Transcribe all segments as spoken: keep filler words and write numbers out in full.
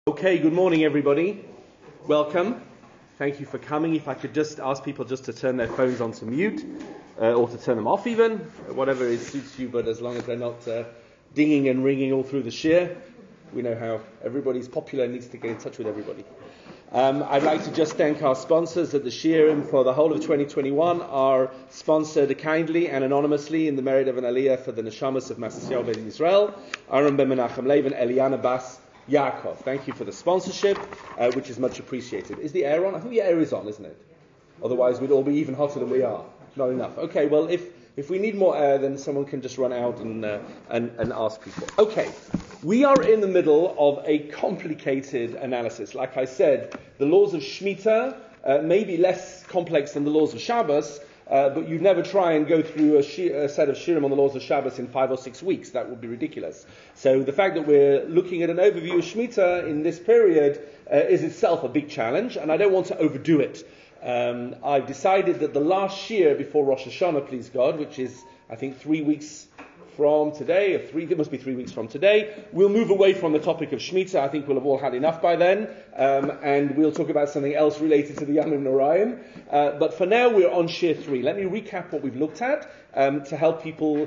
Okay, good morning everybody. Welcome. Thank you for coming. If I could just ask people just to turn their phones onto mute, uh, or to turn them off even, whatever is suits you, but as long as they're not uh, dinging and ringing all through the shir. We know how everybody's popular and needs to get in touch with everybody. Um, I'd like to just thank our sponsors at the Shirim for the whole of twenty twenty-one, are sponsored kindly and anonymously in the merit of an aliyah for the neshamas of Masasiel Ben Israel, Aaron Ben Menachem Lev and Eliana Bas Yaakov. Thank you for the sponsorship, uh, which is much appreciated. Is the air on? I think the air is on, isn't it? Otherwise we'd all be even hotter than we are. Not enough. Okay, well, if, if we need more air, then someone can just run out and, uh, and, and ask people. Okay, we are in the middle of a complicated analysis. Like I said, the laws of Shemitah uh, may be less complex than the laws of Shabbos, Uh, but you'd never try and go through a, shi- a set of shirim on the laws of Shabbos in five or six weeks. That would be ridiculous. So the fact that we're looking at an overview of Shemitah in this period uh, is itself a big challenge, and I don't want to overdo it. Um, I've decided that the last shir before Rosh Hashanah, please God, which is, I think, three weeks from today, or three, it must be three weeks from today, we'll move away from the topic of Shemitah. I think we'll have all had enough by then, um, and we'll talk about something else related to the Yamim Norayim. Uh, but for now, we're on Shir three. Let me recap what we've looked at um, to help people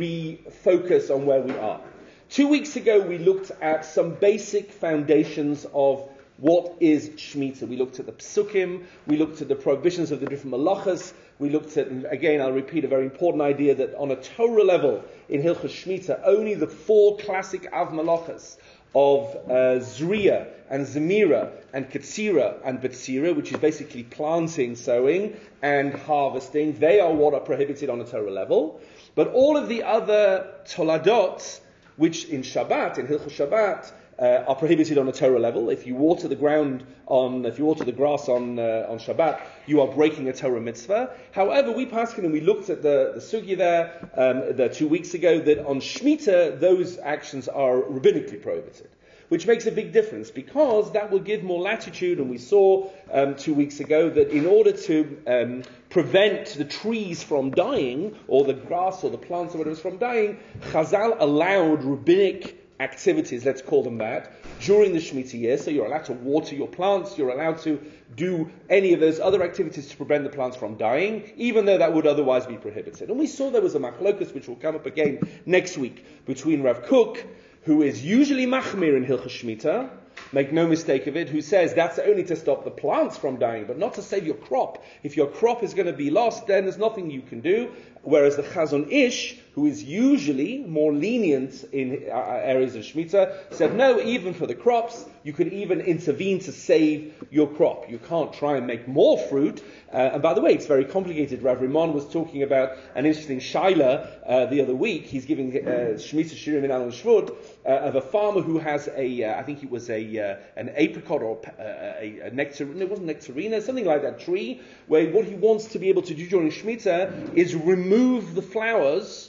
refocus on where we are. Two weeks ago, we looked at some basic foundations of what is Shemitah. We looked at the Psukim, we looked at the prohibitions of the different malachas, we looked at, again, I'll repeat a very important idea, that on a Torah level, in Hilchos Shemitah, only the four classic Av malachas of uh, Zriya and Zemira and Ketzira and Betzira, which is basically planting, sowing, and harvesting, they are what are prohibited on a Torah level. But all of the other Toladot, which in Shabbat, in Hilchos Shabbat, Uh, are prohibited on a Torah level. If you water the ground on, if you water the grass on uh, on Shabbat, you are breaking a Torah mitzvah. However, we passed and we looked at the, the sugya there um, the two weeks ago that on Shemitah those actions are rabbinically prohibited, which makes a big difference because that will give more latitude. And we saw um, two weeks ago that in order to um, prevent the trees from dying, or the grass or the plants or whatever from dying, Chazal allowed rabbinic activities, let's call them that, during the Shemitah year. So you're allowed to water your plants, you're allowed to do any of those other activities to prevent the plants from dying, even though that would otherwise be prohibited. And we saw there was a machlokus, which will come up again next week, between Rav Kook, who is usually machmir in Hilchos Shemitah, make no mistake of it, who says that's only to stop the plants from dying, but not to save your crop. If your crop is going to be lost, then there's nothing you can do. Whereas the Chazon Ish, who is usually more lenient in uh, areas of Shemitah, said no, even for the crops, you could even intervene to save your crop. You can't try and make more fruit. Uh, and by the way, it's very complicated. Rav Rimon was talking about an interesting shaila uh, the other week. He's giving uh, Shemitah Shirim in Alon Shvut uh, of a farmer who has a, uh, I think it was a uh, an apricot or uh, a, a nectarine, it wasn't nectarina, something like that tree, where what he wants to be able to do during Shemitah is remove the flowers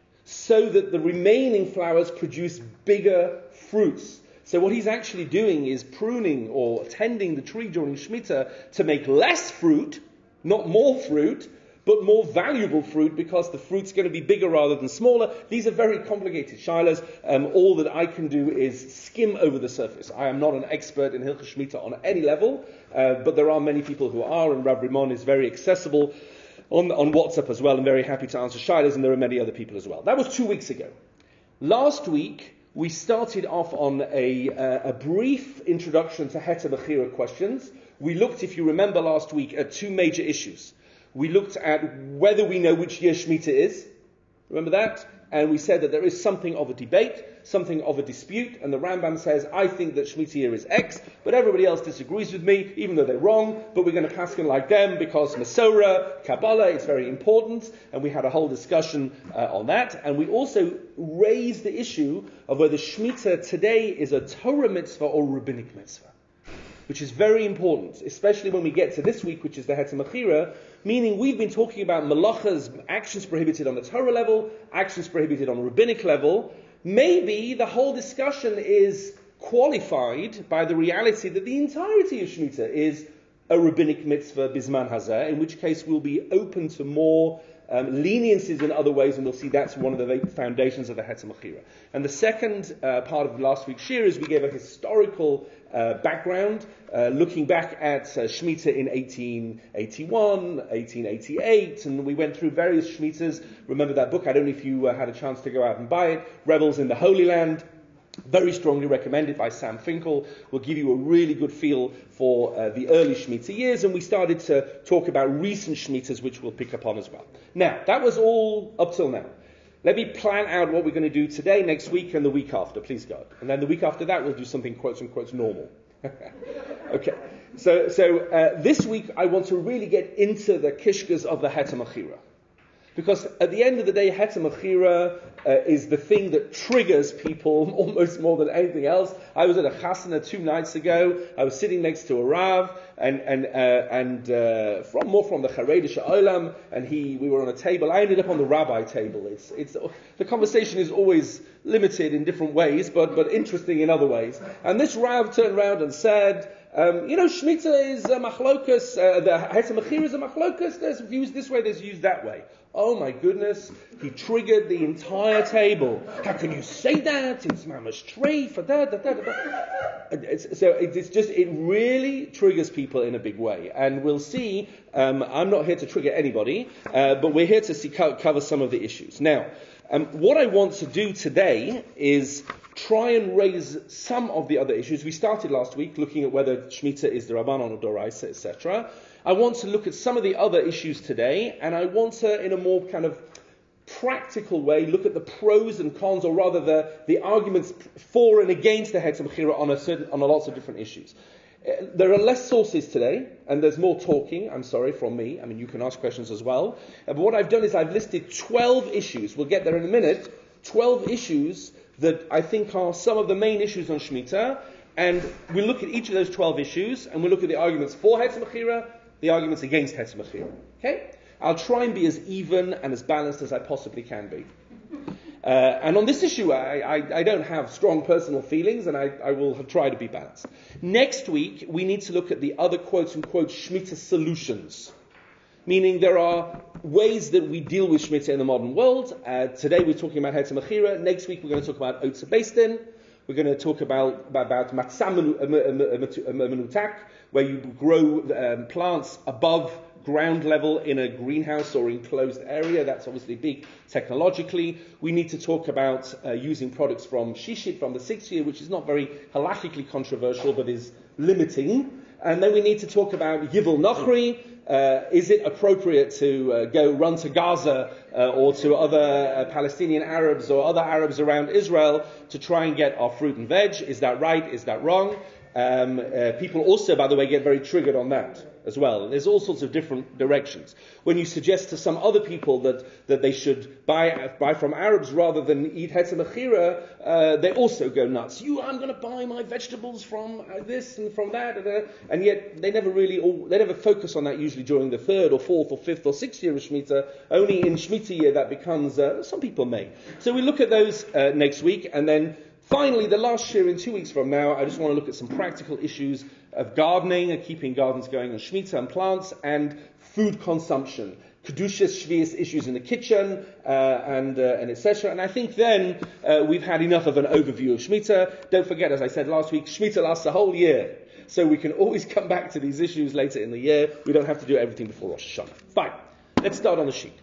so that the remaining flowers produce bigger fruits. So what he's actually doing is pruning or tending the tree during Shemitah to make less fruit, not more fruit, but more valuable fruit, because the fruit's going to be bigger rather than smaller. These are very complicated shilas. Um, all that I can do is skim over the surface. I am not an expert in Hilchos Shemitah on any level, uh, but there are many people who are, and Rav Rimon is very accessible on, on WhatsApp as well, and very happy to answer shilas, and there are many other people as well. That was two weeks ago. Last week, we started off on a, uh, a brief introduction to Heter Bechira questions. We looked, if you remember last week, at two major issues. We looked at whether we know which year Shemitah is. Remember that? And we said that there is something of a debate, something of a dispute, and the Rambam says, I think that Shemitah year is X, but everybody else disagrees with me, even though they're wrong, but we're going to pass it like them, because Masorah, Kabbalah, it's very important, and we had a whole discussion uh, on that. And we also raised the issue of whether Shemitah today is a Torah mitzvah or rabbinic mitzvah, which is very important, especially when we get to this week, which is the Heter Bechira, meaning we've been talking about malachas, actions prohibited on the Torah level, actions prohibited on rabbinic level. Maybe the whole discussion is qualified by the reality that the entirety of Shemitah is a rabbinic mitzvah bisman hazeh, in which case we'll be open to more um, leniencies in other ways, and we'll see that's one of the foundations of the Hetzer Mechira. And the second uh, part of last week's shir is we gave a historical uh, background, uh, looking back at uh, Shemitah in eighteen eighty-one, eighteen eighty-eight, and we went through various Shemitas. Remember that book? I don't know if you uh, had a chance to go out and buy it, Rebels in the Holy Land. Very strongly recommended by Sam Finkel. Will give you a really good feel for uh, the early Shemitah years, and we started to talk about recent Shemitas, which we'll pick up on as well. Now, that was all up till now. Let me plan out what we're going to do today, next week, and the week after, please God. And then the week after that, we'll do something quotes unquote normal. Okay. So, so uh, this week, I want to really get into the kishkas of the Hetzer Mechira. Because at the end of the day, Hetzer Mechira uh, is the thing that triggers people almost more than anything else. I was at a chasana two nights ago. I was sitting next to a Rav, and and uh, and uh, from more from the Chareidische Olam, and he we were on a table. I ended up on the rabbi table. It's it's the conversation is always limited in different ways, but but interesting in other ways. And this Rav turned around and said, Um, you know, Shemitah is a machlokas, uh, the Hetzer Mechira is a machlokas, there's views this way, there's views that way. Oh my goodness, he triggered the entire table. How can you say that? It's mamash treif, da da da da. It's, so it, it's just, it really triggers people in a big way. And we'll see, um, I'm not here to trigger anybody, uh, but we're here to see, co- cover some of the issues. Now, um, what I want to do today is try and raise some of the other issues. We started last week looking at whether Shemitah is the Rabbanon or Doraisa, et cetera. I want to look at some of the other issues today, and I want to, in a more kind of practical way, look at the pros and cons, or rather the, the arguments for and against the Hetzer Mechira on a certain, on a lots of different issues. Uh, there are less sources today, and there's more talking, I'm sorry, from me. I mean, you can ask questions as well. Uh, but what I've done is I've listed twelve issues. We'll get there in a minute. twelve issues that I think are some of the main issues on Shemitah, and we look at each of those twelve issues, and we look at the arguments for Hetzer Mechira, the arguments against Hetzer Mechira. Okay? I'll try and be as even and as balanced as I possibly can be. Uh, and on this issue, I, I, I don't have strong personal feelings, and I, I will try to be balanced. Next week, we need to look at the other quote-unquote Shemitah solutions. Meaning there are ways that we deal with Shemitah in the modern world. Uh, today we're talking about Hetzer Mechira. Next week we're going to talk about Otzer Beis Din. We're going to talk about about Matzah Menutak, where you grow um, plants above ground level in a greenhouse or enclosed area. That's obviously big technologically. We need to talk about uh, using products from Shishit, from the sixth year, which is not very halachically controversial, but is limiting. And then we need to talk about Yivul Nochri. Uh, is it appropriate to uh, go run to Gaza uh, or to other uh, Palestinian Arabs or other Arabs around Israel to try and get our fruit and veg? Is that right? Is that wrong? Um, uh, people also, by the way, get very triggered on that as well. There's all sorts of different directions. When you suggest to some other people that, that they should buy buy from Arabs rather than eat Hetzer Mechira, uh, they also go nuts. You, I'm going to buy my vegetables from this and from that, and, uh, and yet they never really, all, they never focus on that usually during the third or fourth or fifth or sixth year of Shemitah. Only in Shemitah year that becomes, uh, some people may. So we look at those uh, next week, and then finally, the last shir in two weeks from now, I just want to look at some practical issues of gardening and keeping gardens going on Shemitah and plants, and food consumption, Kedushas, Shvius issues in the kitchen, uh, and uh, and et cetera. And I think then uh, we've had enough of an overview of Shemitah. Don't forget, as I said last week, Shemitah lasts a whole year. So we can always come back to these issues later in the year. We don't have to do everything before Rosh Hashanah. Fine. Let's start on the sheet.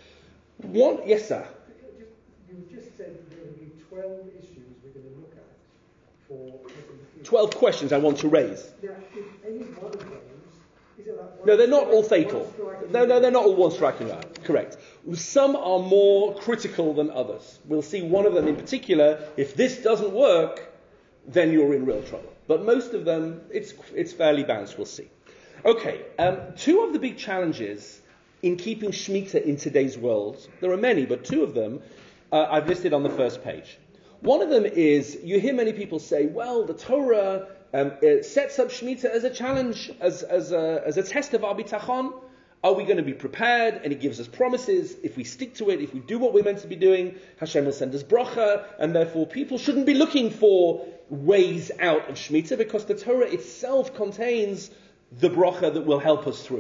One, yes, sir. You just said there will be twelve issues we're going to look at for twelve questions I want to raise. Now, if any one of those, is it like one No, they're not all strike- fatal. one strike No, no, they're not all one striking out. Correct. Some are more critical than others. We'll see one of them in particular. If this doesn't work, then you're in real trouble. But most of them, it's it's fairly balanced. We'll see. Okay, um, two of the big challenges in keeping Shemitah in today's world, there are many, but two of them uh, I've listed on the first page. One of them is, you hear many people say, well, the Torah um, it sets up Shemitah as a challenge, as, as, a, as a test of our bitachon. Are we going to be prepared? And it gives us promises. If we stick to it, if we do what we're meant to be doing, Hashem will send us bracha, and therefore people shouldn't be looking for ways out of Shemitah, because the Torah itself contains the bracha that will help us through.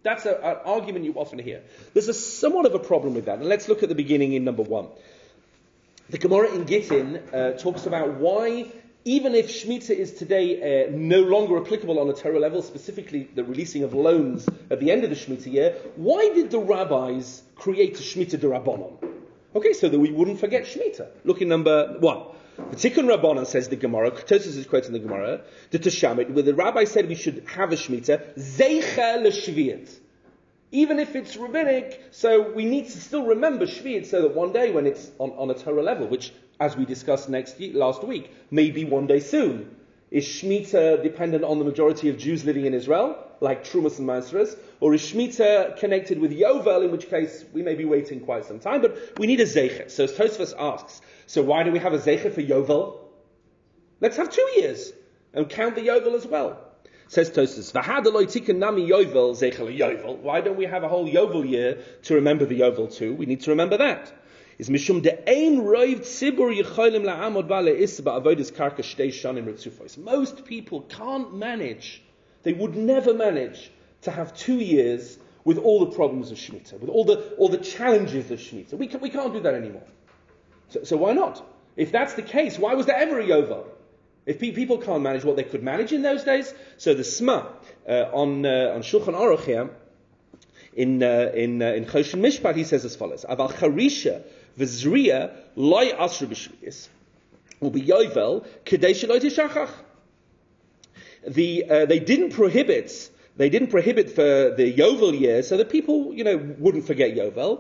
That's a, an argument you often hear. There's a somewhat of a problem with that, and let's look at the beginning in number one. The Gemara in Gittin uh, talks about why, even if Shemitah is today uh, no longer applicable on a Torah level, specifically the releasing of loans at the end of the Shemitah year, why did the rabbis create a Shemitah d'Rabbanan? Okay, so that we wouldn't forget Shemitah. Look in number one. The Tikkun Rabbanan, says the Gemara, Tosfos is quoting the Gemara, the Teshamit, where the rabbi said we should have a Shemitah, Zeicha l'Shvi'at. Even if it's rabbinic, so we need to still remember Shvi'at, so that one day when it's on, on a Torah level, which, as we discussed next last week, may be one day soon. Is Shemitah dependent on the majority of Jews living in Israel, like Trumas and Maasros, or is Shemitah connected with Yovel, in which case we may be waiting quite some time, but we need a Zeicha. So Tosfos asks, so why do we have a Zeicha for Yovel? Let's have two years, and count the Yovel as well. Says Tosfos, V'hadaloi tikkun nami Yovel Zeicha Yovel. Why don't we have a whole Yovel year to remember the Yovel too? We need to remember that. Is mishum de ein roiv tzibur yicholim la'amod ba le'is ba'avodas karka shtei shanim ritzufos. Most people can't manage, they would never manage to have two years with all the problems of Shemitah, with all the all the challenges of Shemitah. We, can, we can't do that anymore. So, so why not? If that's the case, why was there ever a Yovel? If pe- people can't manage what they could manage in those days, so the Sma uh, on uh, on Shulchan Aruch here, in uh, in uh, in Choshen Mishpat, he says as follows: Aval charisha v'zriya loy asru b'shviyis u'biyovel kedei shelo tishachach. The uh, they didn't prohibit. They didn't prohibit for the Yovel year, so that people, you know, wouldn't forget Yovel.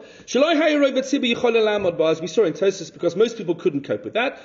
As we saw in Tosfos, because most people couldn't cope with that.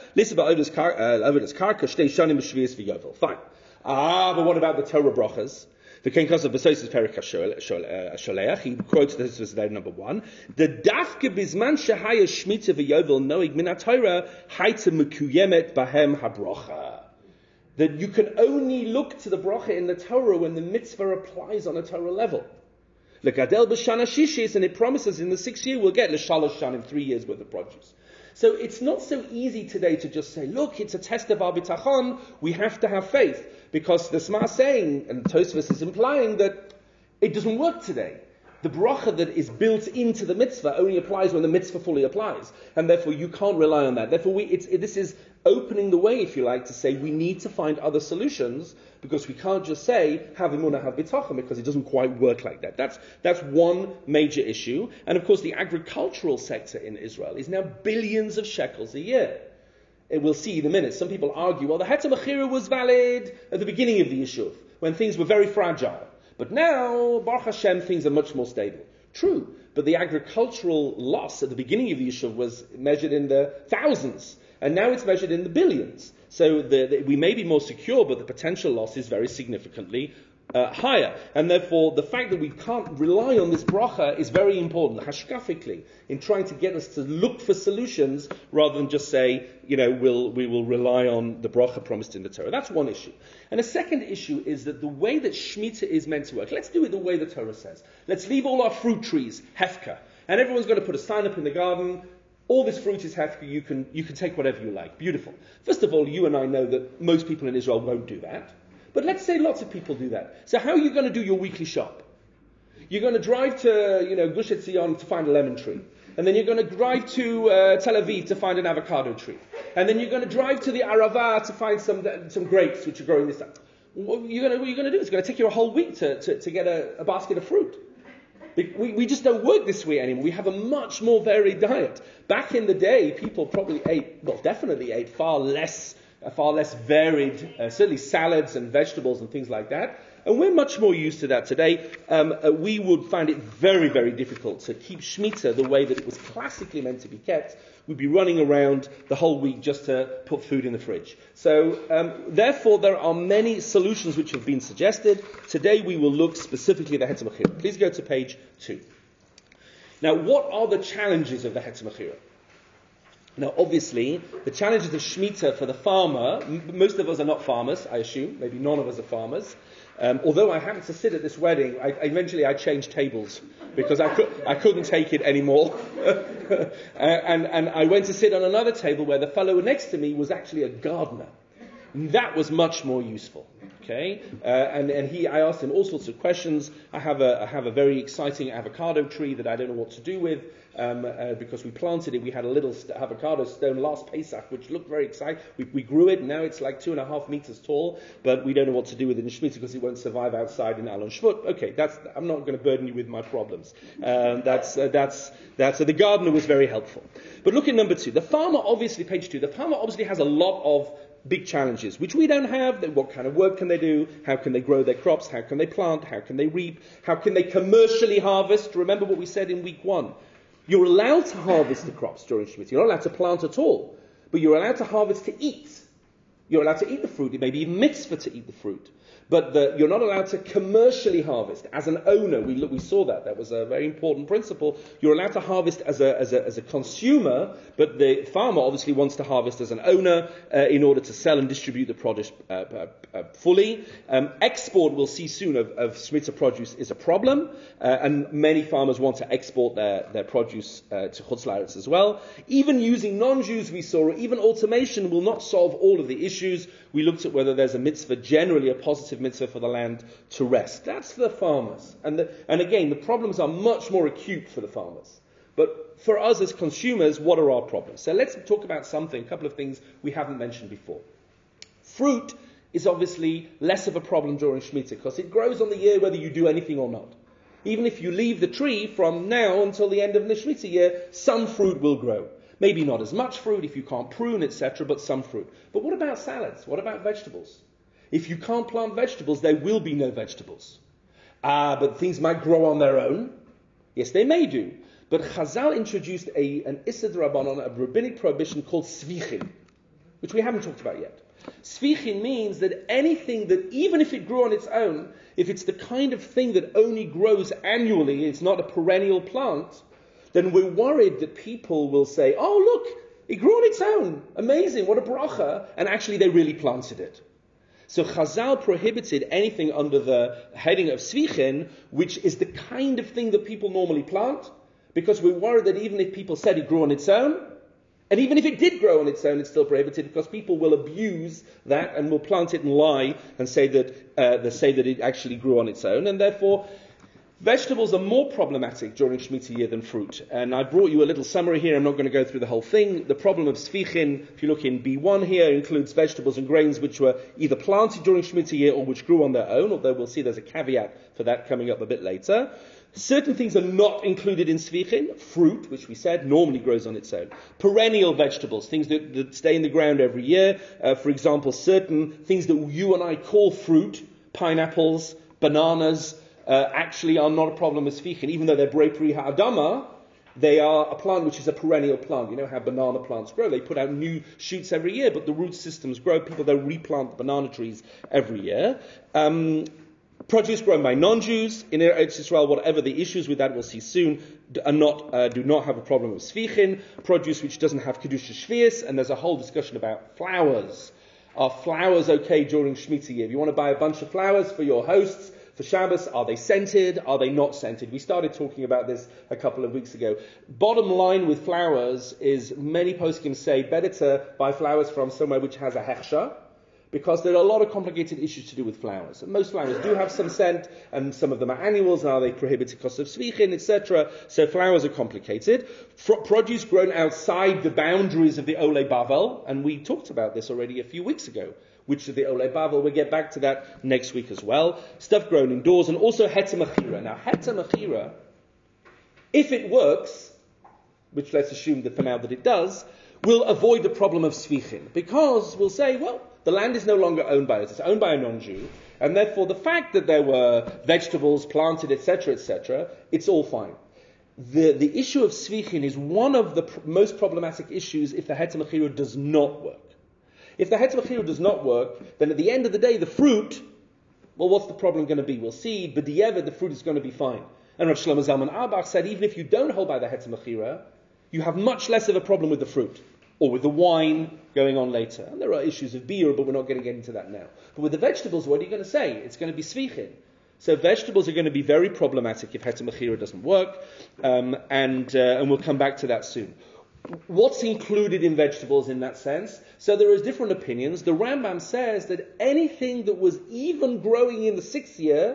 Fine. Ah, but what about the Torah brachas? The King Kosav Besosis Perik Sholeach, he quotes this was there number one. The Dafke Bizman Shahaya Shemitah v'Yovel Noig Min HaTorah Haita Mekuyemet Bahem HaBrocha. That you can only look to the bracha in the Torah when the mitzvah applies on a Torah level. L'gadel b'shana shishis, and it promises in the sixth year we'll get l'shalosh shanim, three years worth of produce. So it's not so easy today to just say, look, it's a test of our bitachon, we have to have faith. Because the Sma is saying, and Tosfos is implying, that it doesn't work today. The bracha that is built into the mitzvah only applies when the mitzvah fully applies. And therefore you can't rely on that. Therefore we, it's, it, this is opening the way, if you like, to say we need to find other solutions, because we can't just say, have emunah, have bitachon, because it doesn't quite work like that. That's, that's one major issue. And of course the agricultural sector in Israel is now billions of shekels a year. And we'll see in a minute. Some people argue, well, the Heter Mechira was valid at the beginning of the Yishuv, when things were very fragile. But now, Baruch Hashem, things are much more stable. True, but the agricultural loss at the beginning of the Yishuv was measured in the thousands, and now it's measured in the billions. So the, the, we may be more secure, but the potential loss is very significantly uh, higher. And therefore, the fact that we can't rely on this bracha is very important, hashkafically, in trying to get us to look for solutions rather than just say, you know, we'll, we will rely on the bracha promised in the Torah. That's one issue. And a second issue is that the way that Shemitah is meant to work, let's do it the way the Torah says. Let's leave all our fruit trees, hefka, and everyone's got to put a sign up in the garden. All this fruit is hefka, you can, you can take whatever you like. Beautiful. First of all, you and I know that most people in Israel won't do that. But let's say lots of people do that. So how are you going to do your weekly shop? You're going to drive to, you know, Gush Etzion to find a lemon tree. And then you're going to drive to uh, Tel Aviv to find an avocado tree. And then you're going to drive to the Arava to find some some grapes which are growing this time. What you're going to, what you're going to do? It's going to take you a whole week to, to, to get a, a basket of fruit. We, we just don't work this way anymore. We have a much more varied diet. Back in the day, people probably ate, well, definitely ate far less Uh, far less varied, uh, certainly salads and vegetables and things like that. And we're much more used to that today. Um, uh, we would find it very, very difficult to keep Shemitah the way that it was classically meant to be kept. We'd be running around the whole week just to put food in the fridge. So, um, therefore, there are many solutions which have been suggested. Today we will look specifically at the Heter Mechira. Please go to page two. Now, what are the challenges of the Heter Mechira? Now, obviously, the challenges of Shemitah for the farmer, m- most of us are not farmers, I assume. Maybe none of us are farmers. Um, although I happened to sit at this wedding, I, eventually I changed tables because I, could, I couldn't take it anymore. and, and I went to sit on another table where the fellow next to me was actually a gardener. That was much more useful. Okay, uh, and and he, I asked him all sorts of questions. I have a I have a very exciting avocado tree that I don't know what to do with um, uh, because we planted it. We had a little st- avocado stone last Pesach, which looked very exciting. We, we grew it. And now it's like two and a half meters tall, but we don't know what to do with it in Shemitah because it won't survive outside in Alon Shvut. Okay, that's I'm not going to burden you with my problems. Um, that's uh, that's that's uh, the gardener was very helpful. But look at number two. The farmer obviously, page two. The farmer obviously has a lot of big challenges, which we don't have. What kind of work can they do? How can they grow their crops? How can they plant? How can they reap? How can they commercially harvest? Remember what we said in week one. You're allowed to harvest the crops during Shemitah. You're not allowed to plant at all, but you're allowed to harvest to eat. You're allowed to eat the fruit. It may be even mitzvah to eat the fruit. But the, you're not allowed to commercially harvest. As an owner, we we saw that. That was a very important principle. You're allowed to harvest as a as a, as a consumer, but the farmer obviously wants to harvest as an owner uh, in order to sell and distribute the produce uh, uh, uh, fully. Um, export, we'll see soon, of, of Shemitah produce is a problem, uh, and many farmers want to export their, their produce uh, to Chutz La'aretz as well. Even using non-Jews, we saw, even automation will not solve all of the issues. We looked at whether there's a mitzvah, generally a positive mitzvah for the land to rest. That's for the farmers. And the, and again, the problems are much more acute for the farmers. But for us as consumers, what are our problems? So let's talk about something, a couple of things we haven't mentioned before. Fruit is obviously less of a problem during Shemitah because it grows on the year whether you do anything or not. Even if you leave the tree from now until the end of the Shemitah year, some fruit will grow. Maybe not as much fruit if you can't prune, et cetera, but some fruit. But what about salads? What about vegetables? If you can't plant vegetables, there will be no vegetables. Ah, uh, but things might grow on their own. Yes, they may do. But Chazal introduced a, an Issur D'Rabbanan, a rabbinic prohibition called Svichin, which we haven't talked about yet. Svichin means that anything that, even if it grew on its own, if it's the kind of thing that only grows annually, it's not a perennial plant, then we're worried that people will say, oh, look, it grew on its own. Amazing, what a bracha. And actually they really planted it. So Chazal prohibited anything under the heading of Svichin, which is the kind of thing that people normally plant, because we're worried that even if people said it grew on its own, and even if it did grow on its own, it's still prohibited because people will abuse that and will plant it and lie and say that uh, they say that it actually grew on its own, and therefore vegetables are more problematic during Shemitah year than fruit. And I brought you a little summary here. I'm not going to go through the whole thing. The problem of Svichin, if you look in B one here, includes vegetables and grains which were either planted during Shemitah year or which grew on their own, although we'll see there's a caveat for that coming up a bit later. Certain things are not included in Svichin. Fruit, which we said, normally grows on its own. Perennial vegetables, things that, that stay in the ground every year. Uh, for example, certain things that you and I call fruit, pineapples, bananas, Uh, actually are not a problem with Svichin. Even though they're Brei Ha'adama, they are a plant which is a perennial plant. You know how banana plants grow. They put out new shoots every year, but the root systems grow. People don't replant banana trees every year. Um, produce grown by non-Jews in Eretz Israel, whatever the issues with that, we'll see soon, are not, uh, do not have a problem with Svichin. Produce which doesn't have Kedusha Shvius, and there's a whole discussion about flowers. Are flowers okay during Shemitah year? If you want to buy a bunch of flowers for your hosts, for Shabbos, are they scented? Are they not scented? We started talking about this a couple of weeks ago. Bottom line with flowers is many poskim say better to buy flowers from somewhere which has a hechsher, because there are a lot of complicated issues to do with flowers. And most flowers do have some scent, and some of them are annuals, and are they prohibited because of Svichin, et cetera. So flowers are complicated. Fr- produce grown outside the boundaries of the Olei Bavel, and we talked about this already a few weeks ago. Which is the Olei Bavel. We'll get back to that next week as well. Stuff grown indoors, and also Heter Mechira. Now, Heter Mechira, if it works, which let's assume that for now that it does, will avoid the problem of Svichin. Because we'll say, well, the land is no longer owned by us. It's owned by a non-Jew. And therefore, the fact that there were vegetables planted, et cetera, et cetera, it's all fine. The, the issue of Svichin is one of the pr- most problematic issues if the Heter Mechira does not work. If the Heter Mechira does not work, then at the end of the day, the fruit, well, what's the problem going to be? We'll see, but the ever, the fruit is going to be fine. And Rav Shlomo Zalman Auerbach said, even if you don't hold by the Heter Mechira, you have much less of a problem with the fruit, or with the wine going on later. And there are issues of beer, but we're not going to get into that now. But with the vegetables, what are you going to say? It's going to be Svichin. So vegetables are going to be very problematic if Heter Mechira doesn't work, um, and, uh, and we'll come back to that soon. what's included in vegetables in that sense. So there is different opinions. The Rambam says that anything that was even growing in the sixth year,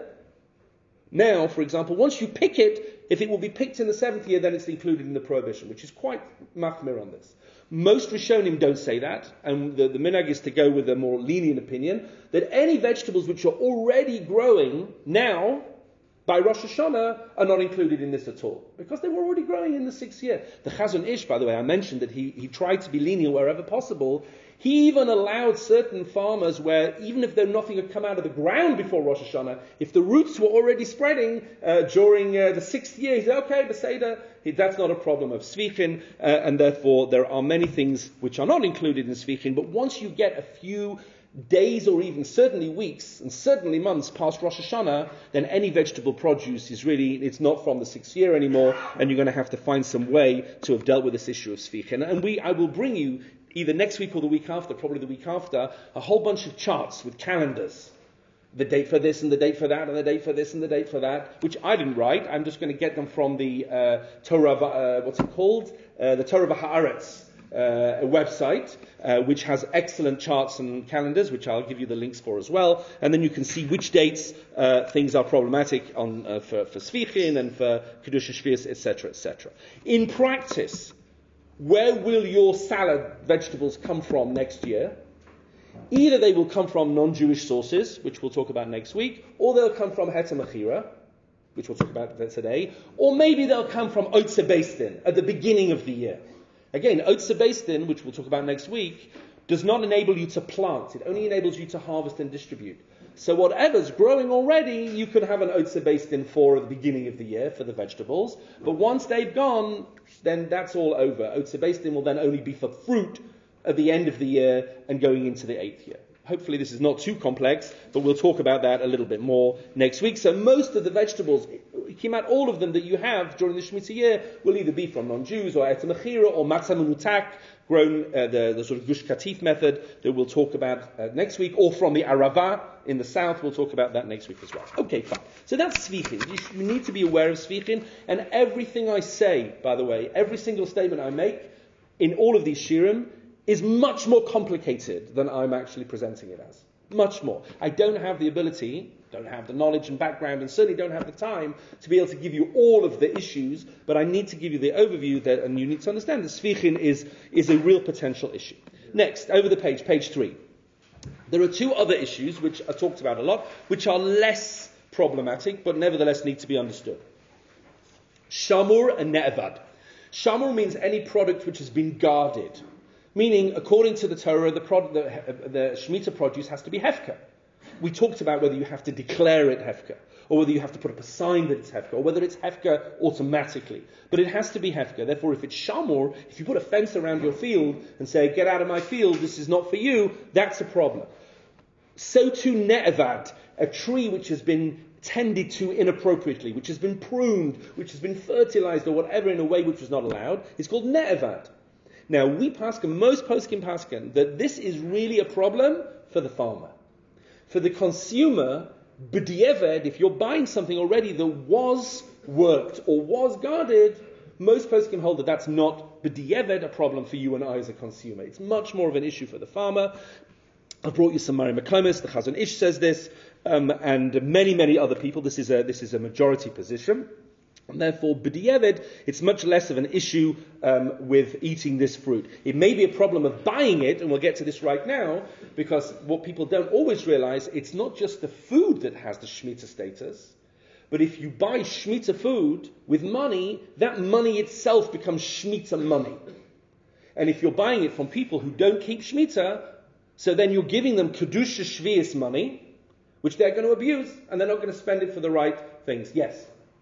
now, for example, once you pick it, if it will be picked in the seventh year, then it's included in the prohibition, which is quite machmir on this. Most Rishonim don't say that, and the, the minhag is to go with a more lenient opinion, that any vegetables which are already growing now, by Rosh Hashanah, are not included in this at all, because they were already growing in the sixth year. The Chazon Ish, by the way, I mentioned that he, he tried to be lenient wherever possible. He even allowed certain farmers where, even if there nothing had come out of the ground before Rosh Hashanah, if the roots were already spreading uh, during uh, the sixth year, he said, okay, Beseda, that's not a problem of Sfichin, uh, and therefore there are many things which are not included in Sfichin, but once you get a few days or even certainly weeks and certainly months past Rosh Hashanah, then any vegetable produce is really, it's not from the sixth year anymore, and you're going to have to find some way to have dealt with this issue of Sfichin. And we, I will bring you, either next week or the week after, probably the week after, a whole bunch of charts with calendars. The date for this and the date for that and the date for this and the date for that, which I didn't write. I'm just going to get them from the uh, Torah, uh, what's it called? Uh, the Torah V'Haaretz uh, website, uh, which has excellent charts and calendars, which I'll give you the links for as well. And then you can see which dates uh, things are problematic on uh, for, for Sfichin and for Kedusha Shvius, et cetera, et cetera. In practice, where will your salad vegetables come from next year? Either they will come from non-Jewish sources, which we'll talk about next week, or they'll come from Heter Mechira, which we'll talk about today, or maybe they'll come from Otze Beistin at the beginning of the year. Again, Otze Beistin, which we'll talk about next week, does not enable you to plant. It only enables you to harvest and distribute. So whatever's growing already, you can have an Otze Beistin for at the beginning of the year for the vegetables. But once they've gone, then that's all over. Otze Beistin will then only be for fruit at the end of the year and going into the eighth year. Hopefully this is not too complex, but we'll talk about that a little bit more next week. So most of the vegetables, about all of them that you have during the Shemitah year, will either be from non-Jews or Heter Mechira or Matzah Menutak, grown uh, the, the sort of Gush Katif method that we'll talk about uh, next week, or from the Arava in the south. We'll talk about that next week as well. Okay, fine. So that's Sfichin. You, sh- you need to be aware of Sfichin, and everything I say, by the way, every single statement I make in all of these shirim is much more complicated than I'm actually presenting it as. Much more. I don't have the ability, don't have the knowledge and background, and certainly don't have the time to be able to give you all of the issues, but I need to give you the overview that, and you need to understand that Sfichin is, is a real potential issue. Next, over the page, page three. There are two other issues which are talked about a lot, which are less problematic, but nevertheless need to be understood. Shamur and Ne'evad. Shamur means any product which has been guarded. Meaning, according to the Torah, the, product, the, the Shemitah produce has to be Hefker. We talked about whether you have to declare it Hefker, or whether you have to put up a sign that it's Hefker, or whether it's Hefker automatically. But it has to be Hefker. Therefore, if it's Shamur, if you put a fence around your field and say, get out of my field, this is not for you, that's a problem. So too Ne'evad, a tree which has been tended to inappropriately, which has been pruned, which has been fertilized, or whatever in a way which was not allowed, is called Ne'evad. Now, we paskin, most poskim paskin, that this is really a problem for the farmer. For the consumer, b'di'eved, if you're buying something already that was worked or was guarded, most poskim hold that that's not b'di'eved a problem for you and I as a consumer. It's much more of an issue for the farmer. I brought you some Mari Mekomis, the Chazon Ish says this, um, and many, many other people. This is a, this is a majority position. And therefore, b'di'eved, it's much less of an issue um, with eating this fruit. It may be a problem of buying it, and we'll get to this right now, because what people don't always realize, it's not just the food that has the Shemitah status, but if you buy Shemitah food with money, that money itself becomes Shemitah money. And if you're buying it from people who don't keep Shemitah, so then you're giving them Kedusha Shvius money, which they're going to abuse, and they're not going to spend it for the right things. Yes?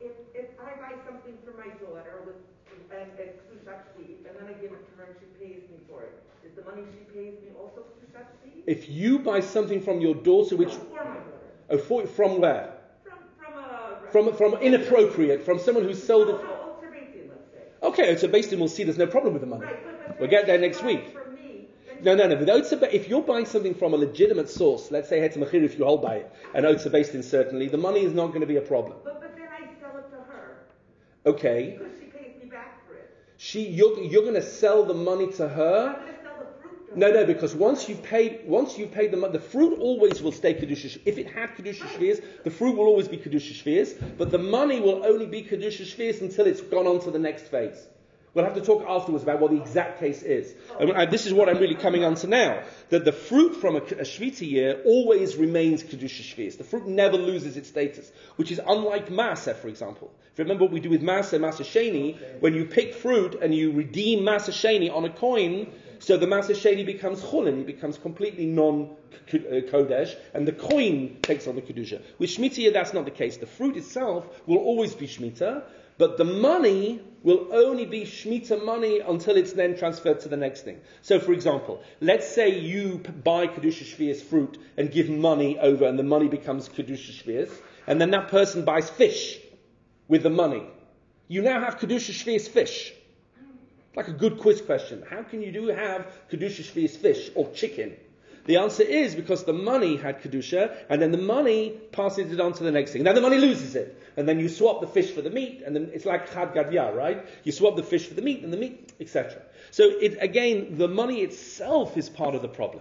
And then I give it to her and she pays me for it. Is the money she pays me also for Shachti? If you buy something from your daughter, which... No, for my daughter. Oh, for, from where? From from a... From, from inappropriate, from someone who sold no, it... No, Otze Beistin, let's say. Okay, Otze Beistin will see there's no problem with the money. Right, but, but we'll get there next week. From me, no, no, no. With Otze, if you're buying something from a legitimate source, let's say Heter Mechira if you hold by it, and Otze Beistin certainly, the money is not going to be a problem. But, but then I sell it to her. Okay. Because she pays me back for it. She, you're, you're going to sell the money to her. I'm going to sell the fruit to No, her. no, because once you've paid, once you've paid the money, the fruit always will stay kedusha. If it had kedusha shvius, the fruit will always be kedusha shvius, but the money will only be kedusha shvius until it's gone on to the next phase. We'll have to talk afterwards about what the exact case is. And, and this is what I'm really coming on to now. That the fruit from a, a Shvita year always remains Kedusha Shvius. The fruit never loses its status, which is unlike Maaseh, for example. If you remember what we do with Maaseh, Maaseh Sheni, when you pick fruit and you redeem Maaseh Sheni on a coin, so the Maaseh Sheni becomes Chulin, it becomes completely non-Kodesh, and the coin takes on the Kedusha. With Shemitah year, that's not the case. The fruit itself will always be Shemitah, but the money will only be Shemitah money until it's then transferred to the next thing. So, for example, let's say you p- buy Kedusha Shvius fruit and give money over, and the money becomes Kedusha Shvius, and then that person buys fish with the money. You now have Kedusha Shvius fish. Like a good quiz question. How can you do have Kedusha Shvius fish or chicken? The answer is because the money had Kedusha, and then the money passes it on to the next thing. Now the money loses it, and then you swap the fish for the meat, and then it's like Chad Gadya, right? You swap the fish for the meat, and the meat, et cetera. So it, again, the money itself is part of the problem.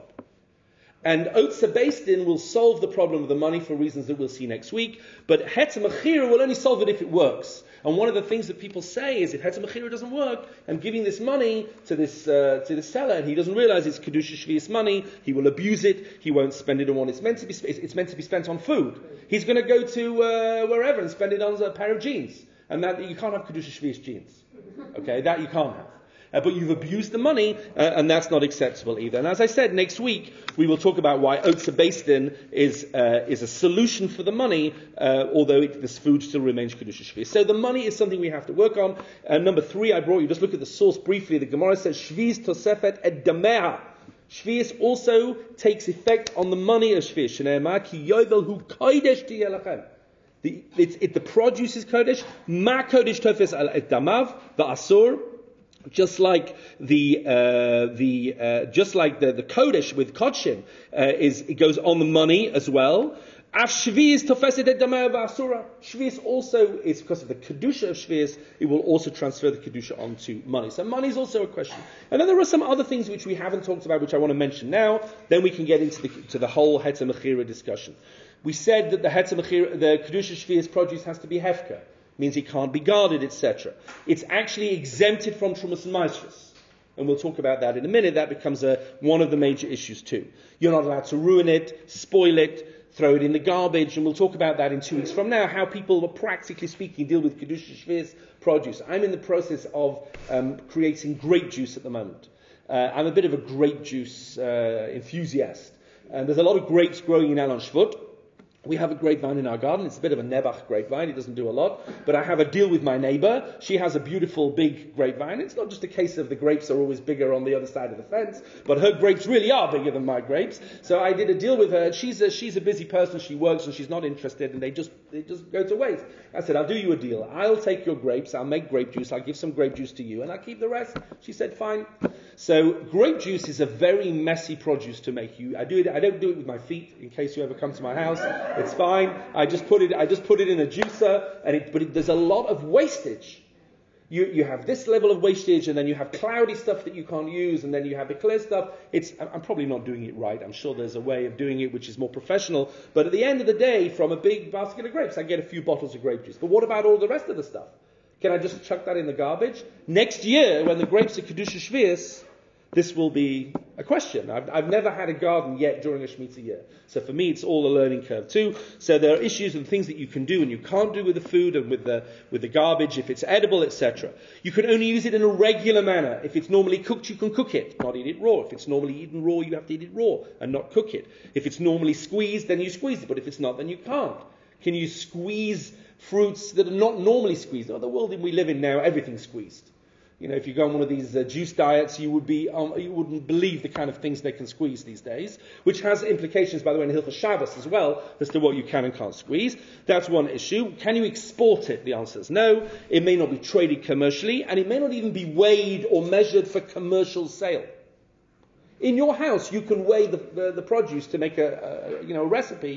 And Otza Beis Din will solve the problem of the money for reasons that we'll see next week, but Heter Mechira will only solve it if it works. And one of the things that people say is, if Heter Mechira doesn't work, I'm giving this money to this uh, to the seller, and he doesn't realize it's Kedusha Shvius money, he will abuse it, he won't spend it on what it's meant to be sp- it's meant to be spent on food. He's going to go to uh, wherever and spend it on a pair of jeans. And that you can't have Kedusha Shvius jeans. Okay, that you can't have. Uh, but you've abused the money, uh, and that's not acceptable either. And as I said, next week we will talk about why Otza Beis Din is uh, is a solution for the money, uh, although it, this food still remains Kedusha Shvius. So the money is something we have to work on. Uh, number three, I brought you, just look at the source briefly. The Gemara says, Shvius tosefet et dameha. Shvius also takes effect on the money of Shvius. Shneimar ki yovel hu kodesh tiyeh lachem. The, it's, it, the produce is Kodesh. Ma Kodesh tofes et damav, va'asur. Just like the uh, the uh, just like the, the Kodesh with Kodshim uh, is it goes on the money as well. Af Shvius tofeset et dameh va'asura. Shvius also is because of the Kedusha of Shvius, it will also transfer the Kedusha onto money. So money is also a question. And then there are some other things which we haven't talked about, which I want to mention now. Then we can get into the to the whole Heter Mechira discussion. We said that the Heter Mechira, the Kedusha Shvius produce has to be Hefker. Means it can't be guarded, et cetera. It's actually exempted from Trumas and Maasros. And we'll talk about that in a minute. That becomes a, one of the major issues too. You're not allowed to ruin it, spoil it, throw it in the garbage, and we'll talk about that in two weeks from now, how people, practically speaking, deal with Kedusha Shvius produce. I'm in the process of um, creating grape juice at the moment. Uh, I'm a bit of a grape juice uh, enthusiast. And there's a lot of grapes growing in Alon Shvut. We have a grapevine in our garden. It's a bit of a Nebuch grapevine. It doesn't do a lot. But I have a deal with my neighbor. She has a beautiful big grapevine. It's not just a case of the grapes are always bigger on the other side of the fence, but her grapes really are bigger than my grapes. So I did a deal with her. She's a, she's a busy person. She works and she's not interested, and they just they just go to waste. I said, I'll do you a deal. I'll take your grapes. I'll make grape juice. I'll give some grape juice to you, and I'll keep the rest. She said, fine. So grape juice is a very messy produce to make. You, I do it. I don't do it with my feet. In case you ever come to my house, it's fine. I just put it. I just put it in a juicer, and it, but it, there's a lot of wastage. You you have this level of wastage, and then you have cloudy stuff that you can't use, and then you have the clear stuff. It's. I'm probably not doing it right. I'm sure there's a way of doing it which is more professional. But at the end of the day, from a big basket of grapes, I get a few bottles of grape juice. But what about all the rest of the stuff? Can I just chuck that in the garbage? Next year, when the grapes are Kedusha Shvius, this will be a question. I've, I've never had a garden yet during a Shemitah year. So for me, it's all a learning curve too. So there are issues and things that you can do and you can't do with the food and with the with the garbage, if it's edible, et cetera. You can only use it in a regular manner. If it's normally cooked, you can cook it, not eat it raw. If it's normally eaten raw, you have to eat it raw and not cook it. If it's normally squeezed, then you squeeze it. But if it's not, then you can't. Can you squeeze fruits that are not normally squeezed? Oh, the world we live in now, everything's squeezed. You know, if you go on one of these uh, juice diets, you would be um, you wouldn't believe the kind of things they can squeeze these days, which has implications, by the way, in Hilchos Shabbos as well, as to what you can and can't squeeze. That's one issue. Can you export it? The answer is no. It may not be traded commercially, and it may not even be weighed or measured for commercial sale. In your house, you can weigh the, the, the produce to make a, a you know a recipe.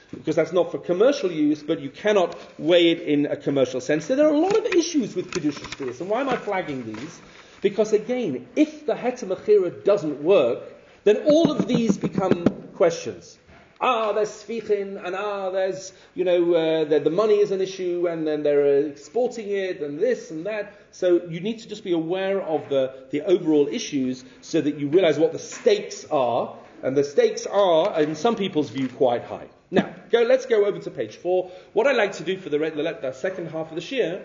because that's not for commercial use, but you cannot weigh it in a commercial sense. So there are a lot of issues with Kedusha Shvius. And why am I flagging these? Because again, if the Heter Mechira doesn't work, then all of these become questions. Ah, there's Sfichin, and ah, there's, you know, uh, the, the money is an issue, and then they're exporting it, and this and that. So you need to just be aware of the, the overall issues so that you realize what the stakes are. And the stakes are, in some people's view, quite high. Now, go. let's go over to page four. What I like to do for the, the, the second half of the Shir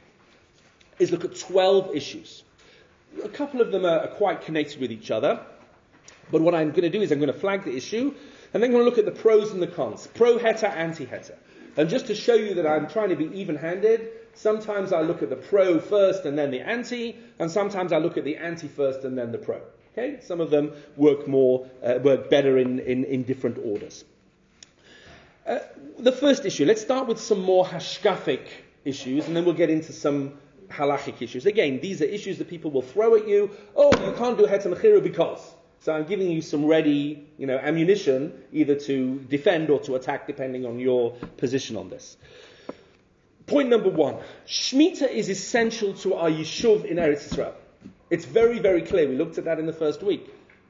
is look at twelve issues. A couple of them are, are quite connected with each other. But what I'm going to do is I'm going to flag the issue, and then I'm going to look at the pros and the cons. Pro-Heter, anti-Heter. And just to show you that I'm trying to be even-handed, sometimes I look at the pro first and then the anti, and sometimes I look at the anti first and then the pro. Okay? Some of them work more, uh, work better in, in, in different orders. Uh, the first issue, let's start with some more hashkafic issues, and then we'll get into some halachic issues. Again, these are issues that people will throw at you. Oh, you can't do Heter Mechira because. So I'm giving you some ready, you know, ammunition, either to defend or to attack, depending on your position on this. Point number one. Shemitah is essential to our Yishuv in Eretz Yisrael. It's very, very clear. We looked at that in the first week.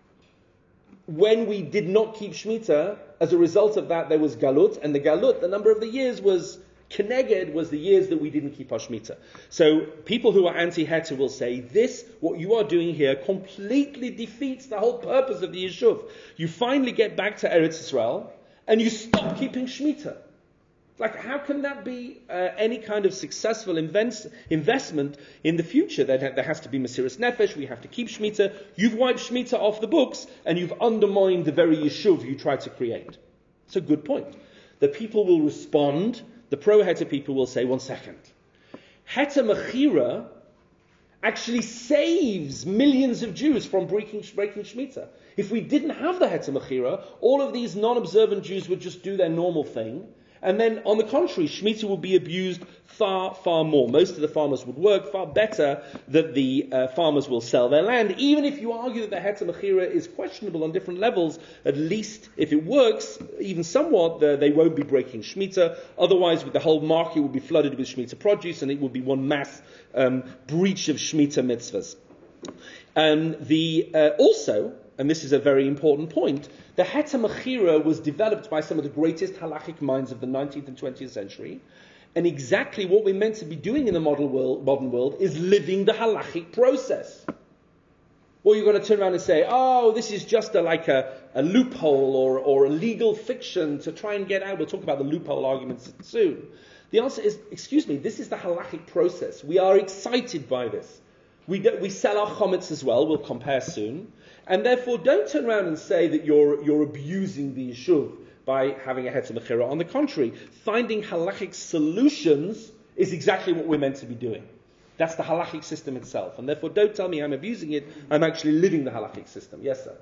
When we did not keep Shemitah, as a result of that, there was Galut, and the Galut, the number of the years was Keneged, was the years that we didn't keep our Shemitah. So people who are anti-Heter will say, this, what you are doing here, completely defeats the whole purpose of the Yishuv. You finally get back to Eretz Yisrael, and you stop keeping Shemitah. Like, how can that be uh, any kind of successful invents, investment in the future? There, there has to be Mesiras Nefesh, we have to keep Shemitah. You've wiped Shemitah off the books, and you've undermined the very Yishuv you tried to create. It's a good point. The people will respond. The pro-Heter people will say, one second. Heter Mechira actually saves millions of Jews from breaking, breaking Shemitah. If we didn't have the Heter Mechira, all of these non-observant Jews would just do their normal thing. And then, on the contrary, Shemitah would be abused far, far more. Most of the farmers would work far better that the uh, farmers will sell their land. Even if you argue that the Heter Mechira is questionable on different levels, at least if it works, even somewhat, the, they won't be breaking Shemitah. Otherwise, the whole market would be flooded with Shemitah produce, and it would be one mass um, breach of Shemitah mitzvahs. Um, the uh, also, and this is a very important point, the Heter Mechira was developed by some of the greatest halachic minds of the nineteenth and twentieth century, and exactly what we're meant to be doing in the modern world, modern world is living the halachic process. Or you're going to turn around and say, oh, this is just a, like a, a loophole or, or a legal fiction to try and get out. We'll talk about the loophole arguments soon. The answer is, excuse me, this is the halachic process. We are excited by this. We, do, we sell our chometz as well. We'll compare soon. And therefore, don't turn around and say that you're you're abusing the Yishuv by having a Heter Mechira. On the contrary, finding halachic solutions is exactly what we're meant to be doing. That's the halachic system itself. And therefore, don't tell me I'm abusing it. I'm actually living the halachic system. Yes, sir?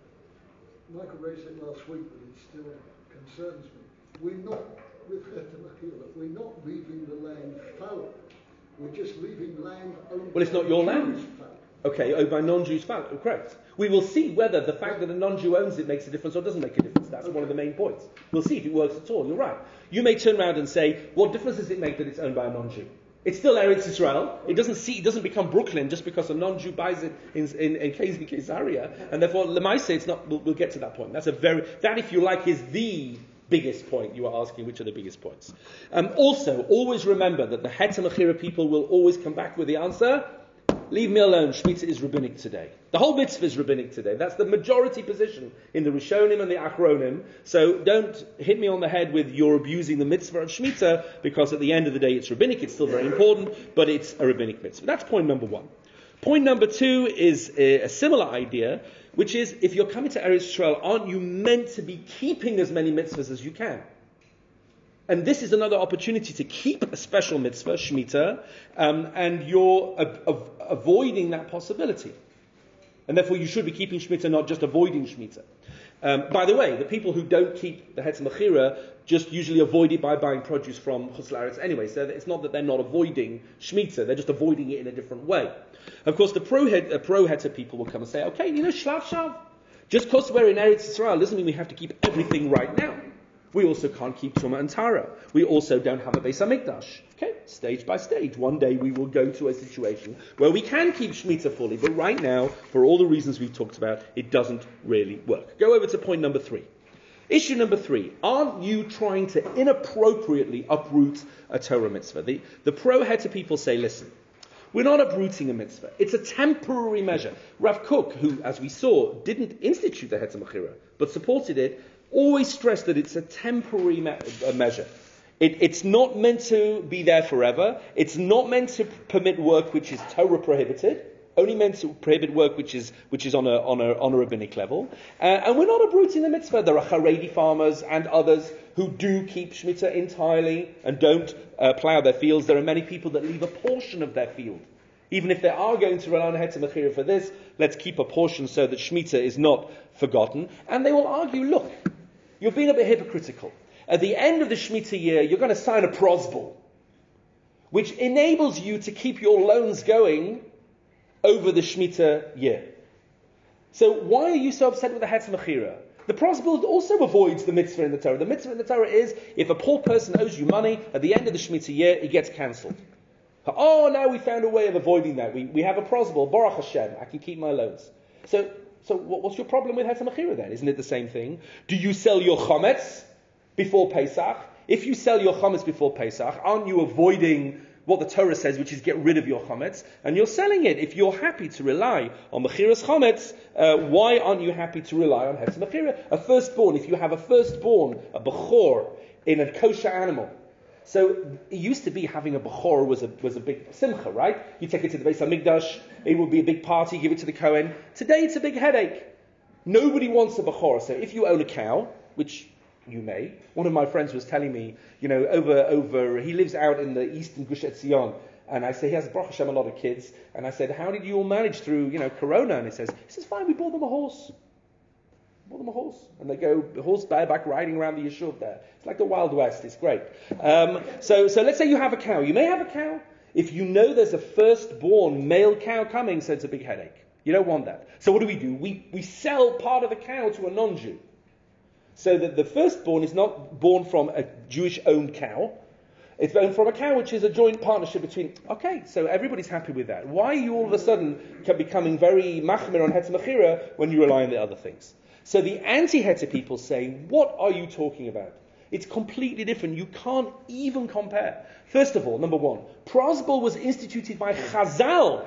Michael raised it last week, but it still concerns me. We're not, with Heter Mechira, we're not leaving the land fallow. We're just leaving land owned. Well, it's not your land. Fallow. Okay, owned by non-Jews, fallow. Correct. We will see whether the fact that a non-Jew owns it makes a difference or doesn't make a difference. That's okay. One of the main points. We'll see if it works at all. You're right. You may turn around and say, what difference does it make that it's owned by a non-Jew? It's still Eretz Yisrael. It doesn't see, it doesn't become Brooklyn just because a non-Jew buys it in in, in Caesarea, and therefore Lemaise, it's not. We'll, we'll get to that point. That's a very that, if you like, is the biggest point. You are asking which are the biggest points. Um, also, always remember that the Heter Mechira people will always come back with the answer. Leave me alone. Shemitah is rabbinic today. The whole mitzvah is rabbinic today. That's the majority position in the Rishonim and the Achronim. So don't hit me on the head with you're abusing the mitzvah of Shemitah, because at the end of the day it's rabbinic. It's still very important, but it's a rabbinic mitzvah. That's point number one. Point number two is a, a similar idea, which is if you're coming to Eretz Yisrael, aren't you meant to be keeping as many mitzvahs as you can? And this is another opportunity to keep a special mitzvah, Shemitah, um, and you're a- a- avoiding that possibility. And therefore you should be keeping Shemitah, not just avoiding Shemitah. Um, by the way, the people who don't keep the Heter Mechira just usually avoid it by buying produce from Chutz La'aretz anyway. So it's not that they're not avoiding Shemitah, they're just avoiding it in a different way. Of course, the pro-Heter uh, pro people will come and say, okay, you know, Shlav Shav, just because we're in Eretz Yisrael doesn't mean we have to keep everything right now. We also can't keep Truma and Tara. We also don't have a Beis HaMikdash. Okay, stage by stage. One day we will go to a situation where we can keep Shemitah fully, but right now, for all the reasons we've talked about, it doesn't really work. Go over to point number three. Issue number three. Aren't you trying to inappropriately uproot a Torah mitzvah? The, the pro-Heta people say, listen, we're not uprooting a mitzvah. It's a temporary measure. Rav Kook, who, as we saw, didn't institute the Heta Mechira, but supported it, always stressed that it's a temporary me- a measure. It, it's not meant to be there forever. It's not meant to permit work which is Torah prohibited. Only meant to prohibit work which is which is on a on a on a rabbinic level. Uh, and we're not uprooting the mitzvah. There are Haredi farmers and others who do keep Shemitah entirely and don't uh, plough their fields. There are many people that leave a portion of their field. Even if they are going to rely on Heta Mechira for this, let's keep a portion so that Shemitah is not forgotten. And they will argue, look, you're being a bit hypocritical. At the end of the Shemitah year, you're going to sign a prosbul, which enables you to keep your loans going over the Shemitah year. So why are you so upset with the Heta Mechira? The prosbul also avoids the mitzvah in the Torah. The mitzvah in the Torah is, if a poor person owes you money, at the end of the Shemitah year, it gets cancelled. Oh, now we found a way of avoiding that. We we have a prosbul, Baruch Hashem, I can keep my loans. So so what's your problem with Heta Mechira then? Isn't it the same thing? Do you sell your chometz before Pesach? If you sell your chometz before Pesach, aren't you avoiding what the Torah says, which is get rid of your chometz, and you're selling it? If you're happy to rely on mechiras chometz, uh, why aren't you happy to rely on Heta Mechira? A firstborn, if you have a firstborn, a bechor, in a kosher animal. So it used to be having a bechor was a was a big simcha, right? You take it to the Beis HaMikdash, it would be a big party, give it to the Kohen. Today it's a big headache. Nobody wants a bechor. So if you own a cow, which you may. One of my friends was telling me, you know, over, over, he lives out in the eastern Gush Etzion, and I say, he has, Baruch Hashem, a lot of kids, and I said, how did you all manage through, you know, Corona? And he says, he says, fine, we bought them a horse. Bought them a horse. And they go horse bareback riding around the Yishuv there. It's like the Wild West, it's great. Um, so, so let's say you have a cow. You may have a cow. If you know there's a firstborn male cow coming, so it's a big headache. You don't want that. So what do we do? We, we sell part of the cow to a non-Jew. So that the firstborn is not born from a Jewish-owned cow. It's born from a cow which is a joint partnership between... Okay, so everybody's happy with that. Why are you all of a sudden becoming very machmir on Heta Mechira when you rely on the other things? So the anti-Heta people say, what are you talking about? It's completely different. You can't even compare. First of all, number one, prosbul was instituted by Chazal.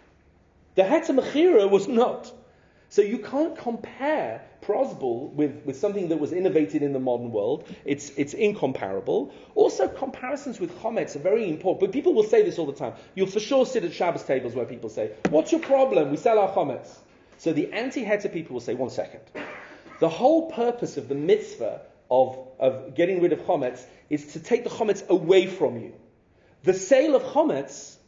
The Heta Mechira was not. So you can't compare prosbul with, with something that was innovated in the modern world. It's it's incomparable. Also, comparisons with chometz are very important. But people will say this all the time. You'll for sure sit at Shabbos tables where people say, what's your problem? We sell our chometz. So the anti-Heta people will say, one second. The whole purpose of the mitzvah of, of getting rid of chometz is to take the chometz away from you. The sale of chometz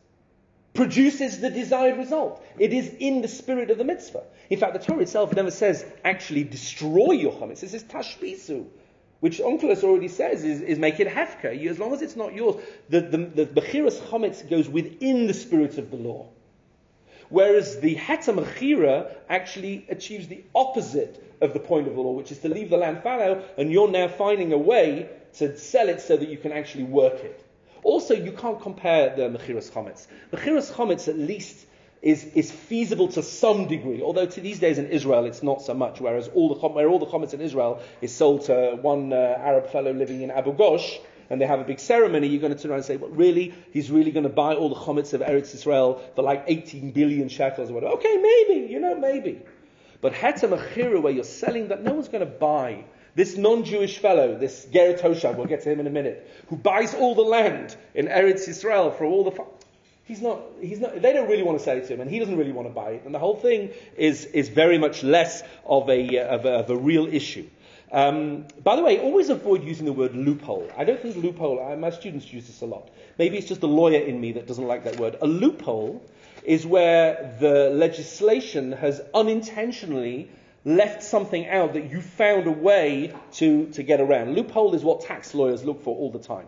produces the desired result. It is in the spirit of the mitzvah. In fact, the Torah itself never says actually destroy your chometz. It says tashbisu, which Onkelos already says is, is make it hefka. You, as long as it's not yours, the the, the bechiras chometz goes within the spirit of the law. Whereas the Heta Mechira actually achieves the opposite of the point of the law, which is to leave the land fallow, and you're now finding a way to sell it so that you can actually work it. Also, you can't compare the Mechiras Chometz. Mechiras Chometz, at least, is, is feasible to some degree, although to these days in Israel it's not so much, whereas all the where all the Chometz in Israel is sold to one uh, Arab fellow living in Abu Ghosh, and they have a big ceremony, you're going to turn around and say, well, really? He's really going to buy all the chometz of Eretz Israel for like eighteen billion shekels or whatever? Okay, maybe, you know, maybe. But Heta Mechira, where you're selling that, no one's going to buy. This non-Jewish fellow, this Ger Toshav, we'll get to him in a minute, who buys all the land in Eretz Israel for all the... Fa- he's not, he's not, they don't really want to sell it to him, and he doesn't really want to buy it. And the whole thing is, is very much less of a, of a, of a real issue. Um, by the way, always avoid using the word loophole. I don't think loophole, uh, my students use this a lot. Maybe it's just the lawyer in me that doesn't like that word. A loophole is where the legislation has unintentionally left something out that you found a way to, to get around. Loophole is what tax lawyers look for all the time.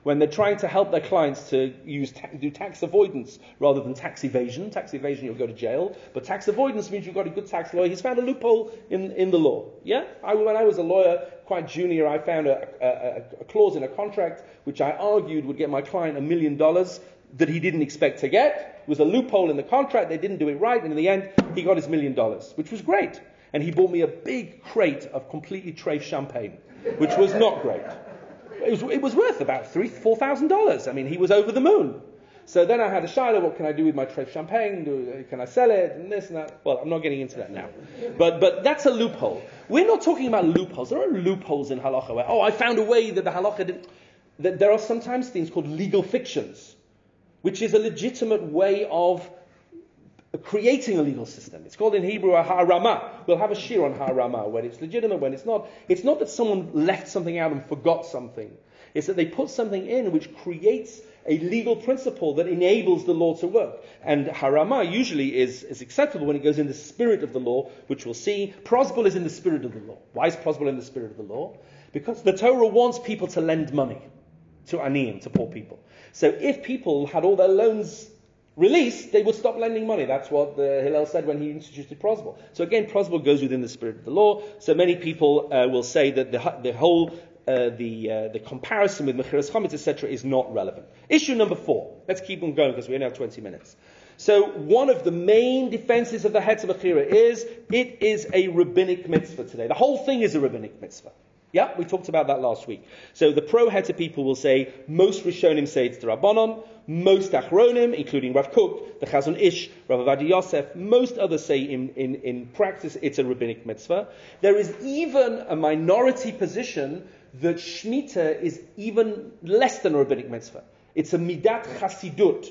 when they're trying to help their clients to use ta- do tax avoidance rather than tax evasion. Tax evasion, you'll go to jail, but tax avoidance means you've got a good tax lawyer. He's found a loophole in, in the law. Yeah, I, when I was a lawyer, quite junior, I found a, a, a clause in a contract which I argued would get my client a million dollars that he didn't expect to get. It was a loophole in the contract. They didn't do it right, and in the end, he got his million dollars, which was great. And he bought me a big crate of completely treif champagne, which was not great. It was, it was worth about three, four thousand dollars. I mean, he was over the moon. So then I had a shiloh. What can I do with my treif champagne? Do, can I sell it? And this and that. Well, I'm not getting into that now. But but that's a loophole. We're not talking about loopholes. There are loopholes in halacha where, oh, I found a way that the halacha didn't. That there are sometimes things called legal fictions, which is a legitimate way of creating a legal system. It's called in Hebrew a ha'arama. We'll have a shir on ha'arama, when it's legitimate, when it's not. It's not that someone left something out and forgot something. It's that they put something in which creates a legal principle that enables the law to work. And harama usually is, is acceptable when it goes in the spirit of the law, which we'll see. Prosbul is in the spirit of the law. Why is prosbul in the spirit of the law? Because the Torah wants people to lend money to aniyim, to poor people. So if people had all their loans released, they would stop lending money. That's what the Hillel said when he introduced the prosbul. So again, prosbul goes within the spirit of the law. So many people uh, will say that the the whole uh, the uh, the comparison with mechiras chametz, et cetera, is not relevant. Issue number four. Let's keep on going because we only have twenty minutes. So one of the main defenses of the heter mechira is it is a rabbinic mitzvah today. The whole thing is a rabbinic mitzvah. Yeah, we talked about that last week. So the pro-heter people will say, most Rishonim say it's the Rabbanon, most Achronim, including Rav Kook, the Chazon Ish, Rav Ovadia Yosef, most others say in, in, in practice it's a rabbinic mitzvah. There is even a minority position that Shemitah is even less than a rabbinic mitzvah. It's a midat chasidut.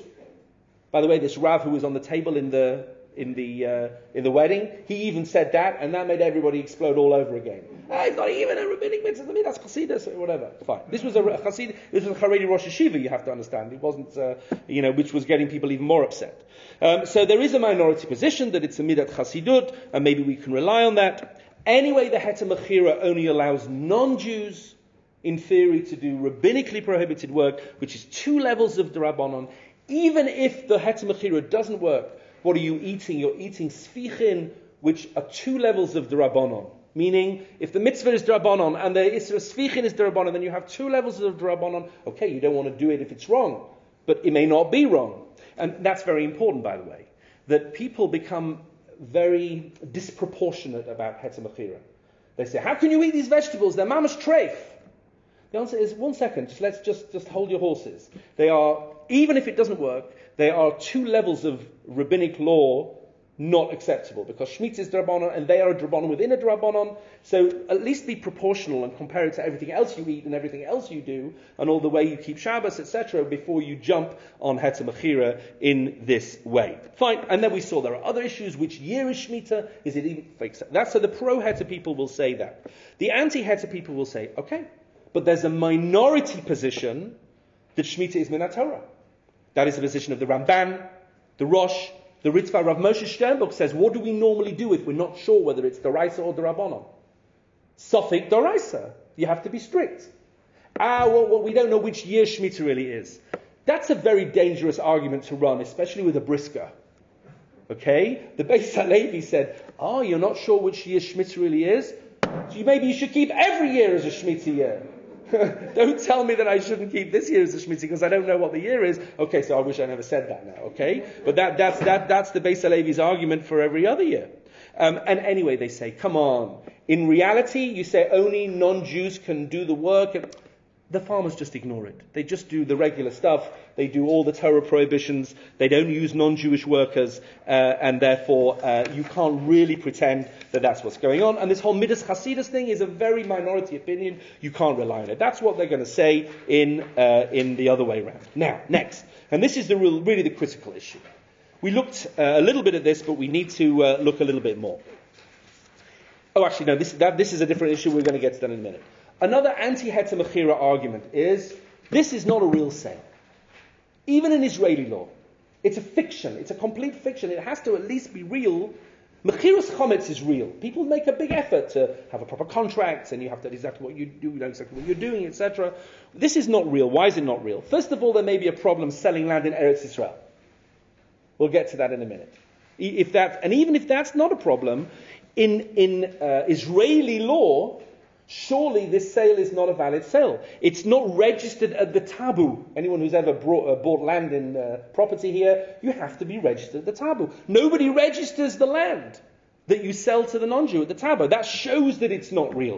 By the way, this Rav who was on the table in the in the uh, in the wedding, he even said that, and that made everybody explode all over again. Ah, it's not even a rabbinic mitzvah. I mean, that's Chassidus or whatever. Fine. This was a Chassid. This was a Haredi Rosh Hashiva. You have to understand. It wasn't, uh, you know, which was getting people even more upset. Um, so there is a minority position that it's a midat Chassidut, and maybe we can rely on that. Anyway, the heter mechira only allows non-Jews, in theory, to do rabbinically prohibited work, which is two levels of the Rabbanon. Even if the heter mechira doesn't work, what are you eating? You're eating sfichin, which are two levels of the Rabbanon. Meaning, if the mitzvah is D'Rabbanon and the Isra Sfichin is D'Rabbanon, then you have two levels of D'Rabbanon. Okay, you don't want to do it if it's wrong, but it may not be wrong. And that's very important, by the way, that people become very disproportionate about heter mechira. They say, how can you eat these vegetables? They're mamash treif. The answer is, one second, just let's just, just hold your horses. They are, even if it doesn't work, there are two levels of rabbinic law not acceptable, because Shemitah is D'Rabbanon and they are a D'Rabbanon within a D'Rabbanon. So at least be proportional and compare it to everything else you eat and everything else you do and all the way you keep Shabbos, et cetera, before you jump on heter mechira in this way. Fine. And then we saw there are other issues. Which year is Shemitah? Is it even fake? That's so the pro-heter people will say that. The anti-heter people will say, okay, but there's a minority position that Shemitah is Minat Torah. That is the position of the Ramban, the Rosh, the Ritva. Rav Moshe Sternbuch says, what do we normally do if we're not sure whether it's Doraisa or D'Rabbanon? Sofik Doraisa. You have to be strict. Ah, well, well, we don't know which year Shemitah really is. That's a very dangerous argument to run, especially with a brisker. Okay? The Beis HaLevi said, oh, you're not sure which year Shemitah really is? So you, maybe you should keep every year as a Shemitah year. Don't tell me that I shouldn't keep this year as a Shemitah because I don't know what the year is. Okay, so I wish I never said that now, okay? But that, that's, that, that's the Beis HaLevi's argument for every other year. Um, and anyway, they say, come on. In reality, you say only non-Jews can do the work. The farmers just ignore it. They just do the regular stuff. They do all the Torah prohibitions. They don't use non-Jewish workers. Uh, and therefore, uh, you can't really pretend that that's what's going on. And this whole Midas Chasidus thing is a very minority opinion. You can't rely on it. That's what they're going to say in uh, in the other way around. Now, next. And this is the real, really the critical issue. We looked uh, a little bit at this, but we need to uh, look a little bit more. Oh, actually, no, this, that, this is a different issue. We're going to get to that in a minute. Another anti-heter mechira argument is, this is not a real sale. Even in Israeli law. It's a fiction. It's a complete fiction. It has to at least be real Mechirus chometz is real. People make a big effort to have a proper contract, and you have to know exactly what you do, you know exactly what you're doing, et cetera. This is not real. Why is it not real? First of all, there may be a problem selling land in Eretz Yisrael. We'll get to that in a minute. If that, and even if that's not a problem, in in uh, Israeli law, surely this sale is not a valid sale. It's not registered at the tabu. Anyone who's ever brought, uh, bought land in uh, property here, you have to be registered at the tabu. Nobody registers the land that you sell to the non-Jew at the tabu. That shows that it's not real.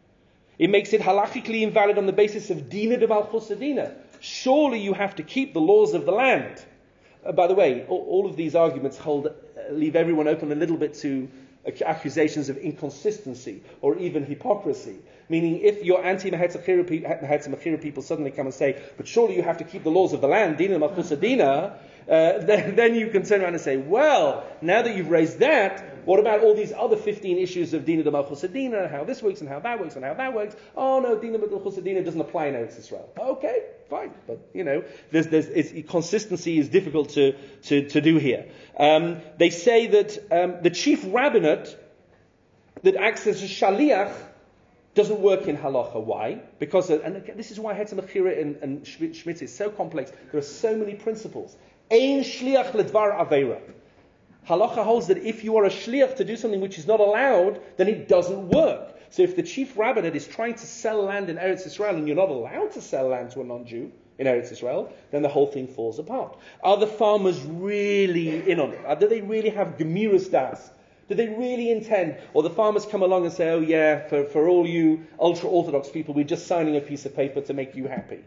It makes it halachically invalid on the basis of dina de malchus adina. Surely you have to keep the laws of the land. Uh, by the way, all, all of these arguments hold, uh, leave everyone open a little bit to accusations of inconsistency or even hypocrisy. Meaning, if your anti-Mehetzachira people suddenly come and say, but surely you have to keep the laws of the land, Dina Malchus Adina, uh, then, then you can turn around and say, well, now that you've raised that, what about all these other fifteen issues of Dina de Malchus Adina, and how this works and how that works and how that works? Oh no, Dina de Malchus Adina doesn't apply in Eretz Yisrael. Okay, fine, but you know, there's, there's, it's, consistency is difficult to, to, to do here. Um, they say that um, the chief rabbinate that acts as a shaliach doesn't work in halacha. Why? Because, uh, and again, this is why Heter Mechira and, and Shmita is so complex. There are so many principles. Ein shliach ledvar aveira. Halacha holds that if you are a shliach to do something which is not allowed, then it doesn't work. So if the chief rabbinate is trying to sell land in Eretz Yisrael and you're not allowed to sell land to a non-Jew in Eretz Yisrael, then the whole thing falls apart. Are the farmers really in on it? Do they really have gemiras das? Do they really intend? Or the farmers come along and say, oh yeah, for, for all you ultra-Orthodox people, we're just signing a piece of paper to make you happy.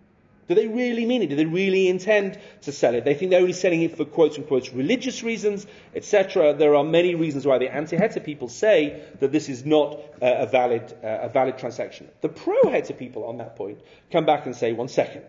Do they really mean it? Do they really intend to sell it? They think they're only selling it for quote-unquote religious reasons, et cetera. There are many reasons why the anti-Heter people say that this is not uh, a valid uh, a valid transaction. The pro-Heter people on that point come back and say, one second.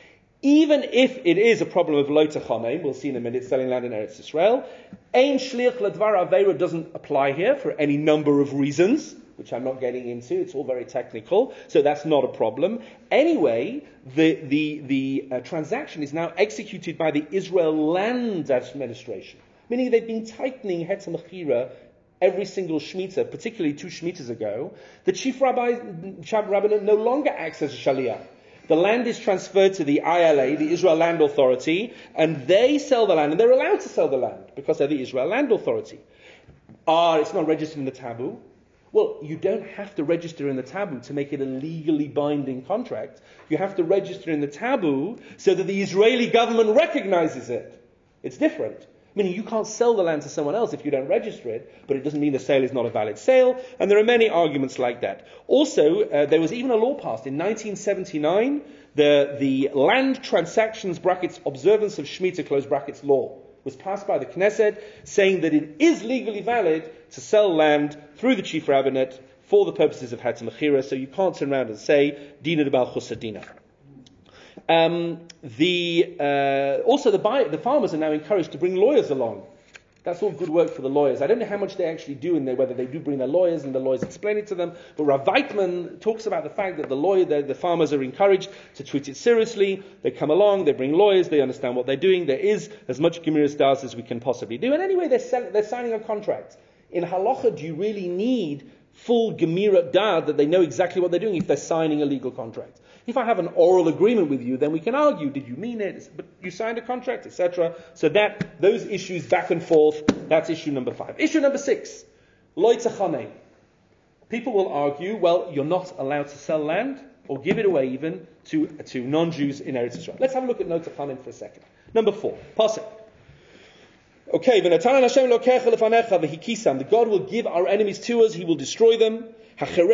Even if it is a problem of lo techanem, we'll see in a minute, selling land in Eretz Yisrael, ein shliach ledvar aveira doesn't apply here for any number of reasons, which I'm not getting into. It's all very technical, so that's not a problem. Anyway, the the the uh, transaction is now executed by the Israel Land Administration, meaning they've been tightening Heter Mechira every single Shemitah, particularly two Shemitas ago. The chief rabbi, chief rabbinate, no longer acts as a shaliach. The land is transferred to the I L A, the Israel Land Authority, and they sell the land, and they're allowed to sell the land because they're the Israel Land Authority. Ah, it's not registered in the tabu. Well, you don't have to register in the tabu to make it a legally binding contract. You have to register in the tabu so that the Israeli government recognizes it. It's different. Meaning you can't sell the land to someone else if you don't register it, but it doesn't mean the sale is not a valid sale, and there are many arguments like that. Also, uh, there was even a law passed in nineteen seventy-nine, the, the Land Transactions brackets Observance of Shemitah close brackets law was passed by the Knesset, saying that it is legally valid to sell land through the chief rabbinate for the purposes of Heter Mechira, so you can't turn around and say, Dina de Malchus Adina. Um, the, uh, also, the, buy, the farmers are now encouraged to bring lawyers along. That's all good work for the lawyers. I don't know how much they actually do in there, whether they do bring their lawyers and the lawyers explain it to them. But Rav Weitman talks about the fact that the lawyer, the, the farmers are encouraged to treat it seriously. They come along, they bring lawyers, they understand what they're doing. There is as much gemiras das as we can possibly do. And anyway, they're, sell- they're signing a contract. In halacha, do you really need full gemira dad that they know exactly what they're doing if they're signing a legal contract? If I have an oral agreement with you, then we can argue, did you mean it? But you signed a contract, et cetera. So that those issues back and forth, that's issue number five. Issue number six, lo techanem. People will argue, well, you're not allowed to sell land or give it away even to, to non-Jews in Eretz Yisrael. Let's have a look at lo techanem for a second. Number four, pasuk. Okay, the God will give our enemies to us, He will destroy them. You have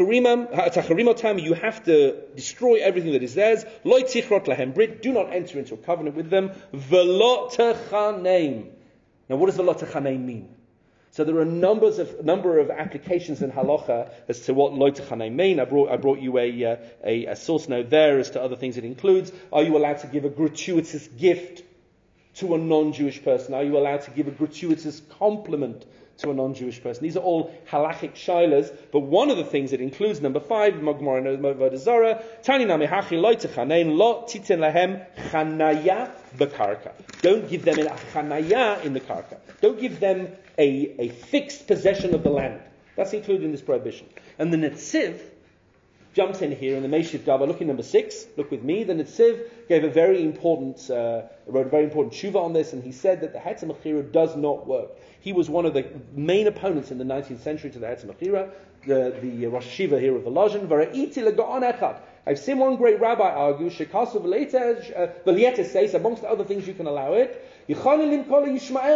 to destroy everything that is theirs. Do not enter into a covenant with them. Now, what does velot techanem mean? So there are numbers of number of applications in halacha as to what lo techanem mean. I brought I brought you a, a a source note there as to other things it includes. Are you allowed to give a gratuitous gift to a non-Jewish person? Are you allowed to give a gratuitous compliment to a non-Jewish person. These are all halachic shilas, but one of the things it includes, number five, Magmor and Avodah Zarah, Tani nami hachi lo techanein lo titin lahem chanaya b'karka. Don't give them a chanaya in the karka. Don't give them a, a fixed possession of the land. That's included in this prohibition. And the Netziv jumps in here in the Meshiv Gaba. Look in number six. Look with me. The Netziv gave a very important, uh, wrote a very important tshuva on this, and he said that the Heter Mechira does not work. He was one of the main opponents in the nineteenth century to the Heter Mechira, the, the Rosh Hashiva here of the Lozhen. V'ra'iti le'ga'on echad. I've seen one great rabbi argue, shekasu v'lietes says, amongst other things you can allow it, you can allow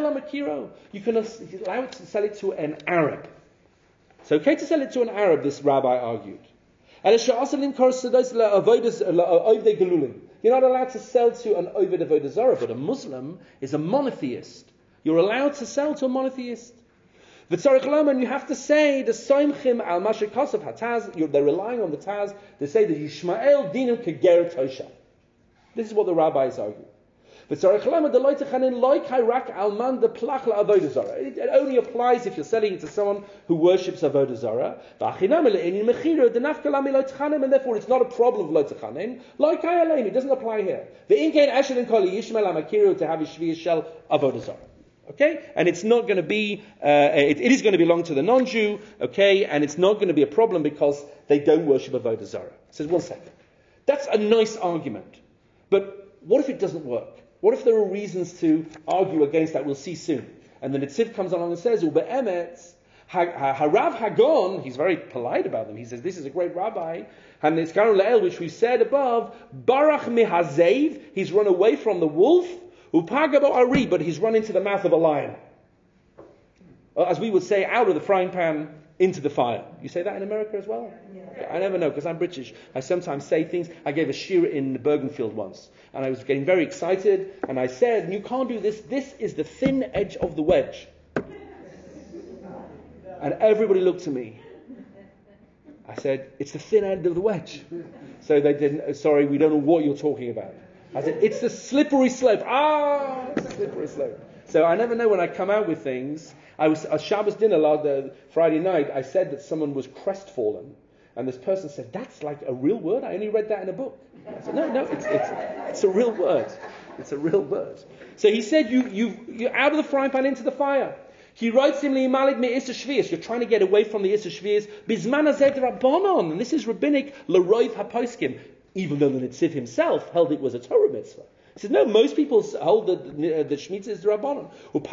it to sell it to an Arab. It's okay to sell it to an Arab, this rabbi argued. You're not allowed to sell to an Oved Avodah Zarah, but a Muslim is a monotheist. You're allowed to sell to a monotheist. And you have to say the Soimchim al Mashikosav Hataz, they're relying on the Taz, they say that Yishmael Dinam Keger Tosha. This is what the rabbis argue. It only applies if you're selling it to someone who worships Avodah Zarah. And therefore it's not a problem of lo techanen. It doesn't apply here. Okay? And it's not going to be, uh, it, it is going to belong to the non-Jew, okay? And it's not going to be a problem because they don't worship Avodah Zarah. Says, one second. That's a nice argument. But what if it doesn't work? What if there are reasons to argue against that? We'll see soon. And the Netziv comes along and says, Ube Emetz, Harav Hagon, he's very polite about them. He says, this is a great rabbi. And it's Garon Le'el, which we said above, Barach Mihazev, he's run away from the wolf. Upagabo Ari, but he's run into the mouth of a lion. As we would say, out of the frying pan into the fire. You say that in America as well? Yeah. I never know, because I'm British. I sometimes say things. I gave a shir in Bergenfield once, and I was getting very excited, and I said, you can't do this. This is the thin edge of the wedge. And everybody looked at me. I said, it's the thin end of the wedge. So they didn't, sorry, we don't know what you're talking about. I said, it's the slippery slope. Ah, it's the slippery slope. So I never know when I come out with things. I was at Shabbos dinner last uh, Friday night. I said that someone was crestfallen, and this person said, "That's like a real word. I only read that in a book." I said, "No, no, it's it's it's a real word. It's a real word." So he said, "You you you're out of the frying pan into the fire." He writes him li'malid me'isa shvius. You're trying to get away from the isa shvius. Bizman hazeh rabbanon, and this is rabbinic l'roiv haposkim. Even though the Netziv himself held it was a Torah mitzvah. He said, no, most people hold that the Shemitah is the Rabbanon.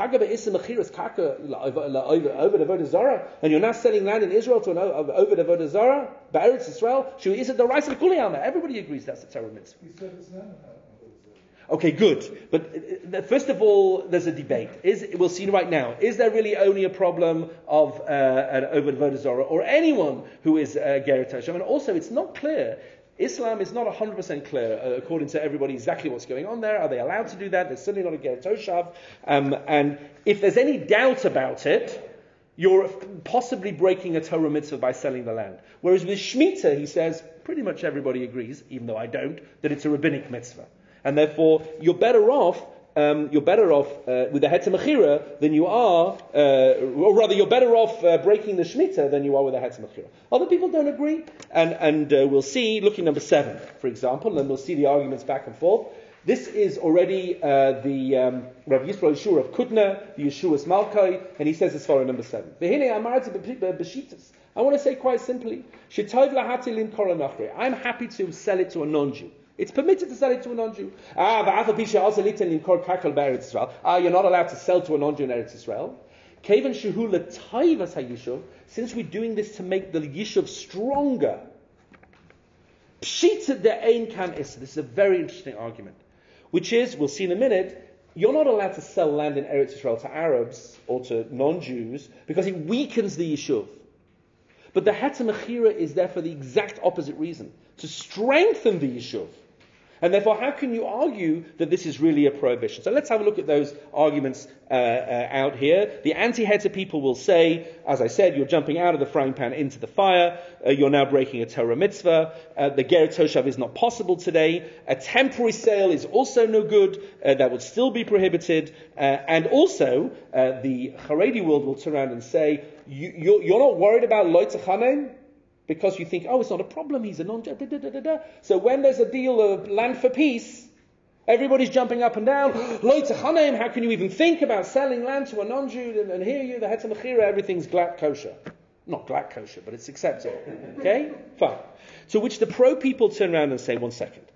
Over the Avodah Zarah, and you're now selling land in Israel to an over the Avodah Zarah, Ba'eretz Israel, is it the rice of Kuliyama? Everybody agrees that's a Torah mitzvah. He said it's not. Okay, good. But uh, first of all, there's a debate. Is we'll see right now. Is there really only a problem of uh, an over the Avodah Zarah, or anyone who is uh, Ger Toshav? And also, it's not clear. Islam is not one hundred percent clear, uh, according to everybody, exactly what's going on there. Are they allowed to do that? They're certainly not a Ger Toshav. Um, and if there's any doubt about it, you're possibly breaking a Torah mitzvah by selling the land. Whereas with Shemitah, he says, pretty much everybody agrees, even though I don't, that it's a rabbinic mitzvah. And therefore, you're better off Um, you're better off uh, with the Heter Mechira than you are, uh, or rather, you're better off uh, breaking the Shemitah than you are with the Heter Mechira. Other people don't agree, and and uh, we'll see. Look at number seven, for example, and we'll see the arguments back and forth. This is already uh, the um, Rav Yisrael Yeshua of Kutna, the Yeshua's Malkai, and he says as follows, number seven. I want to say quite simply, I'm happy to sell it to a non-Jew. It's permitted to sell it to a non-Jew. Ah, ah, you're not allowed to sell to a non-Jew in Eretz Israel. Since we're doing this to make the Yishuv stronger, this is a very interesting argument, which is, we'll see in a minute, you're not allowed to sell land in Eretz Israel to Arabs or to non-Jews because it weakens the Yishuv. But the Heter Mechira is there for the exact opposite reason, to strengthen the Yishuv. And therefore, how can you argue that this is really a prohibition? So let's have a look at those arguments uh, uh, out here. The anti-Heta people will say, as I said, you're jumping out of the frying pan into the fire. Uh, you're now breaking a Torah mitzvah. Uh, the Ger Toshav is not possible today. A temporary sale is also no good. Uh, that would still be prohibited. Uh, and also, uh, the Haredi world will turn around and say, you, you're, you're not worried about Lo Tchanem? Because you think, oh, it's not a problem, he's a non da, da, da, da, da. So when there's a deal of land for peace, everybody's jumping up and down. Lo Tchanem, how can you even think about selling land to a non-Jew? And, and here you, the Heter Mechira, everything's glatt kosher. Not glatt kosher, but it's accepted. Okay? Fine. To which the pro people turn around and say, one second.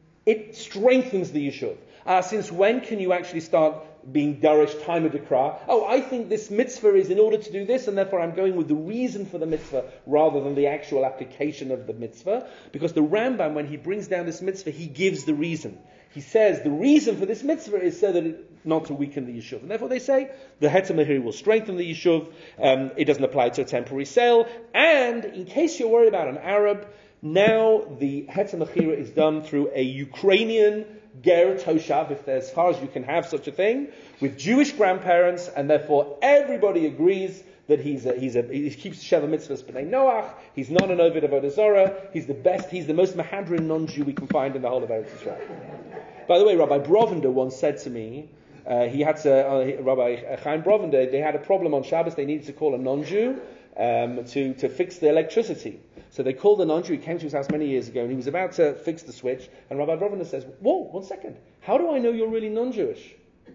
It strengthens the Yishuv. Uh, since when can you actually start being darish time of dekra? Oh, I think this mitzvah is in order to do this, and therefore I'm going with the reason for the mitzvah rather than the actual application of the mitzvah. Because the Rambam, when he brings down this mitzvah, he gives the reason. He says the reason for this mitzvah is so that it, not to weaken the Yishuv. And therefore they say the Heter Mechira will strengthen the Yishuv. Um, it doesn't apply to a temporary sale. And in case you're worried about an Arab, now the Heter Mechira is done through a Ukrainian Ger Toshav, if there's, as far as you can have such a thing, with Jewish grandparents, and therefore everybody agrees that he's a, he's a, he keeps Sheva Mitzvahs B'nai Noach, he's not an Ovid of Avodah Zarah, he's the best, he's the most Mahadrin non-Jew we can find in the whole of Eretz Yisrael. By the way, Rabbi Brovender once said to me, uh, he had to, uh, Rabbi Chaim Brovender, they had a problem on Shabbos, they needed to call a non-Jew um, to, to fix the electricity. So they called the non-Jew, he came to his house many years ago, and he was about to fix the switch, and Rabbi Brovender says, whoa, one second, how do I know you're really non-Jewish?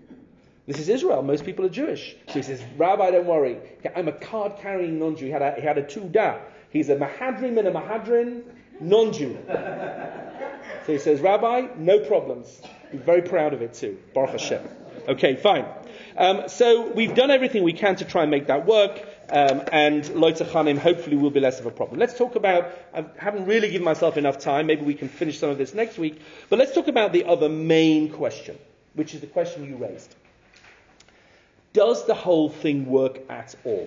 This is Israel, most people are Jewish. So he says, Rabbi, don't worry, I'm a card-carrying non-Jew, he had a, he had a Tudah, he's a Mahadrim and a Mahadrin non-Jew. So he says, Rabbi, no problems, I'm very proud of it too, Baruch Hashem. Okay, fine. Um, so we've done everything we can to try and make that work. Um, and Lo Tchanem hopefully will be less of a problem. Let's talk about, I haven't really given myself enough time, maybe we can finish some of this next week, but let's talk about the other main question, which is the question you raised. Does the whole thing work at all?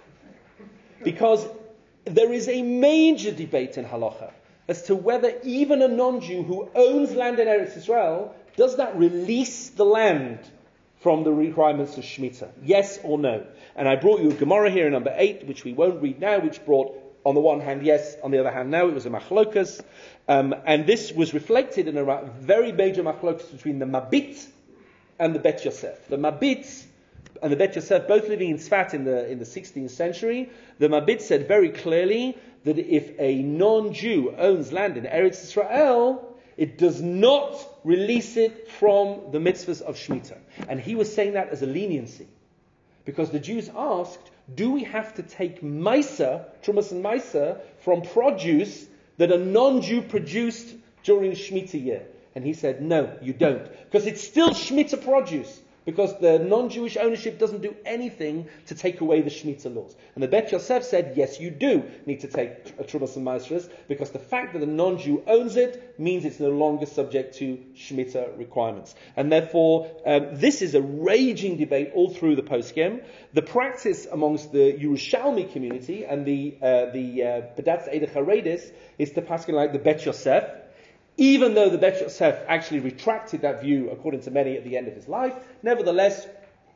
Because there is a major debate in Halacha as to whether even a non-Jew who owns land in Eretz Yisrael, does that release the land from the requirements of Shemitah? Yes or no? And I brought you a Gemara here in number eight, which we won't read now, which brought, on the one hand, yes, on the other hand, no. It was a machlokas. Um, and this was reflected in a very major machlokas between the Mabit and the Bet Yosef. The Mabit and the Bet Yosef, both living in Tzfat in the, in the sixteenth century, the Mabit said very clearly that if a non-Jew owns land in Eretz Yisrael, it does not release it from the mitzvahs of Shemitah. And he was saying that as a leniency. Because the Jews asked, do we have to take Maisa, Trumas and Maisa, from produce that a non-Jew produced during Shemitah year? And he said, no, you don't. Because it's still Shemitah produce. Because the non-Jewish ownership doesn't do anything to take away the Shemitah laws. And the Bet Yosef said, yes, you do need to take a Trumas and Maasros, because the fact that the non-Jew owns it means it's no longer subject to Shemitah requirements. And therefore, um, this is a raging debate all through the poskim. The practice amongst the Yerushalmi community and the uh, the uh, Pedatz Eidach Haredis is to pass like the Bet Yosef, even though the Bet Yosef actually retracted that view, according to many, at the end of his life. Nevertheless,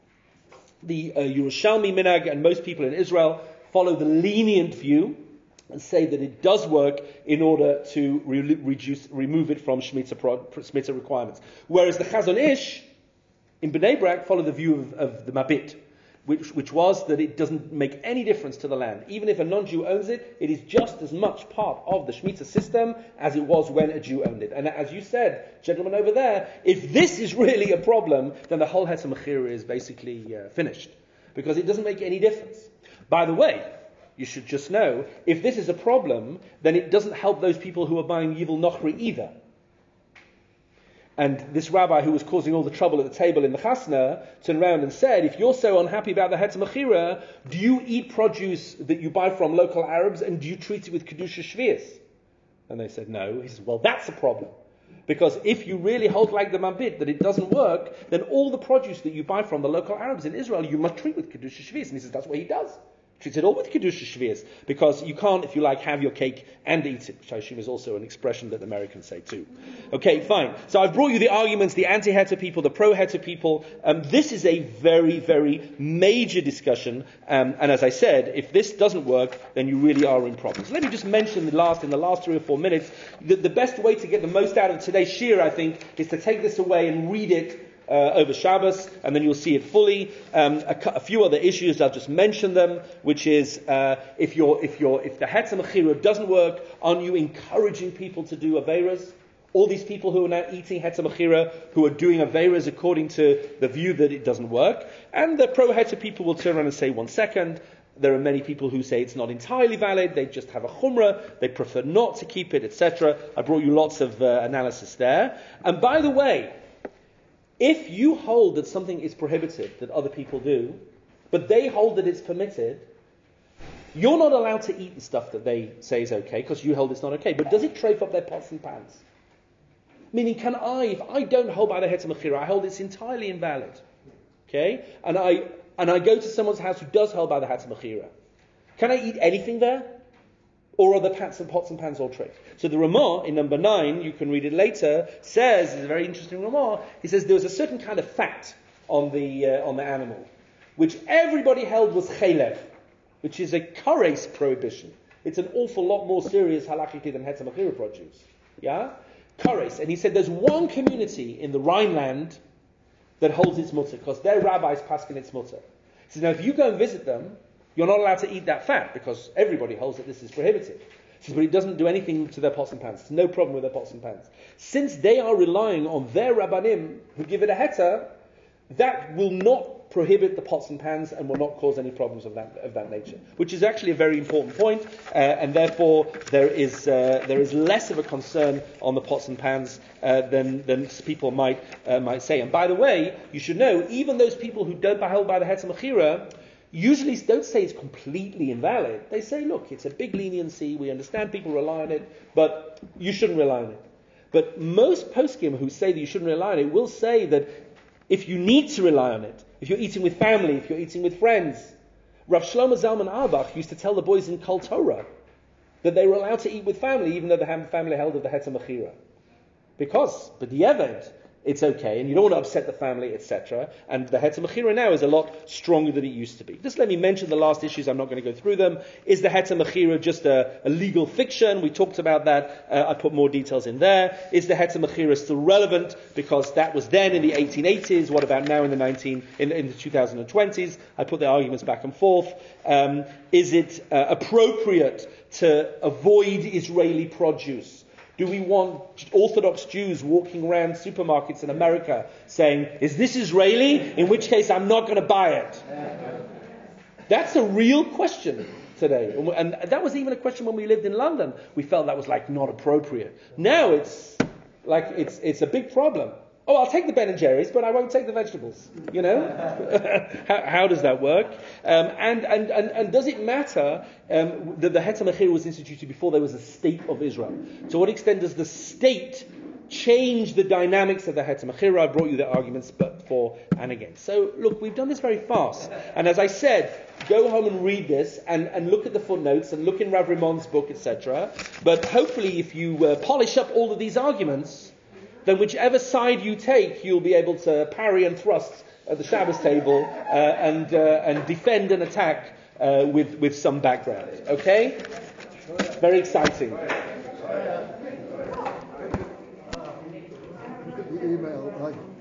the uh, Yerushalmi minhag and most people in Israel follow the lenient view and say that it does work in order to re- reduce, remove it from Shemitah, pro- Shemitah requirements. Whereas the Chazon Ish in Bnei Brak follow the view of, of the Mabit, which, which was that it doesn't make any difference to the land. Even if a non-Jew owns it, it is just as much part of the Shemitah system as it was when a Jew owned it. And as you said, gentlemen over there, if this is really a problem, then the whole Heter Mechira is basically uh, finished. Because it doesn't make any difference. By the way, you should just know, if this is a problem, then it doesn't help those people who are buying Yivul Nochri either. And this rabbi who was causing all the trouble at the table in the Chasna turned around and said, if you're so unhappy about the Heter Mechira, do you eat produce that you buy from local Arabs and do you treat it with Kedusha Shvius? And they said, no. He says, well, that's a problem. Because if you really hold like the Mabit that it doesn't work, then all the produce that you buy from the local Arabs in Israel, you must treat with Kedusha Shvius. And he says, that's what he does. Treats it all with Kedusha Shvius, because you can't, if you like, have your cake and eat it, which I assume is also an expression that the Americans say too. Okay, fine. So I've brought you the arguments, the anti-Heta people, the pro-Heta people. Um, this is a very, very major discussion, um, and as I said, if this doesn't work, then you really are in problems. Let me just mention the last, in the last three or four minutes, that the best way to get the most out of today's shir, I think, is to take this away and read it Uh, over Shabbos, and then you'll see it fully. Um, a, a few other issues, I'll just mention them, which is uh, if you're, if you're, if the Hetzer Mechira doesn't work, aren't you encouraging people to do Aveiras? All these people who are now eating Hetzer Mechira, who are doing Aveiras according to the view that it doesn't work, and the pro-Hetzer people will turn around and say, one second, there are many people who say it's not entirely valid, they just have a chumrah, they prefer not to keep it, et cetera. I brought you lots of uh, analysis there. And by the way, if you hold that something is prohibited that other people do, but they hold that it's permitted, you're not allowed to eat the stuff that they say is okay, because you hold it's not okay. But does it trafe up their pots and pans? Meaning, can I, if I don't hold by the Hetzer Mechira, I hold it's entirely invalid. Okay? And I and I go to someone's house who does hold by the Hetzer Mechira. Can I eat anything there? Or are the pots and pots and pans all tricked? So the Ramah in number nine, you can read it later, says, it's a very interesting Ramah, he says there was a certain kind of fat on the uh, on the animal, which everybody held was chelev, which is a kares prohibition. It's an awful lot more serious halachically than Hetzer Mechira produce. Yeah? Kares. And he said there's one community in the Rhineland that holds its mutter, because their rabbis paskin its mutter. He says, now if you go and visit them, you're not allowed to eat that fat, because everybody holds that this is prohibited. He says, but it doesn't do anything to their pots and pans. There's no problem with their pots and pans. Since they are relying on their rabbanim, who give it a heter, that will not prohibit the pots and pans and will not cause any problems of that of that nature. Which is actually a very important point, uh, and therefore there is uh, there is less of a concern on the pots and pans uh, than than people might uh, might say. And by the way, you should know, even those people who don't hold by the Hetzer Mechira usually don't say it's completely invalid. They say, look, it's a big leniency, we understand people rely on it, but you shouldn't rely on it. But most poskim who say that you shouldn't rely on it will say that if you need to rely on it, if you're eating with family, if you're eating with friends, Rav Shlomo Zalman Auerbach used to tell the boys in Kol Torah that they were allowed to eat with family, even though the family held of the Hetzer Mechira. Because, but the Eved, it's okay, and you don't want to upset the family, et cetera. And the Hetzer Mechira now is a lot stronger than it used to be. Just let me mention the last issues, I'm not going to go through them. Is the Hetzer Mechira just a, a legal fiction? We talked about that, uh, I put more details in there. Is the Hetzer Mechira still relevant? Because that was then in the eighteen eighties, what about now in the nineteen in, in the twenty twenties? I put the arguments back and forth. Um, is it uh, appropriate to avoid Israeli produce? Do we want Orthodox Jews walking around supermarkets in America saying, is this Israeli? In which case I'm not going to buy it. That's a real question today. And that was even a question when we lived in London. We felt that was like not appropriate. Now it's like it's it's a big problem. Oh, I'll take the Ben and Jerry's, but I won't take the vegetables. You know? how, how does that work? Um, and, and, and, and does it matter um, that the Hetzer Mechira was instituted before there was a state of Israel? To what extent does the state change the dynamics of the Hetzer Mechira? I brought you the arguments but for and against. So, look, we've done this very fast. And as I said, go home and read this and, and look at the footnotes and look in Rav Rimon's book, et cetera. But hopefully if you uh, polish up all of these arguments, then whichever side you take, you'll be able to parry and thrust at the Shabbos table uh, and uh, and defend and attack uh, with, with some background. Okay? Very exciting. The email, I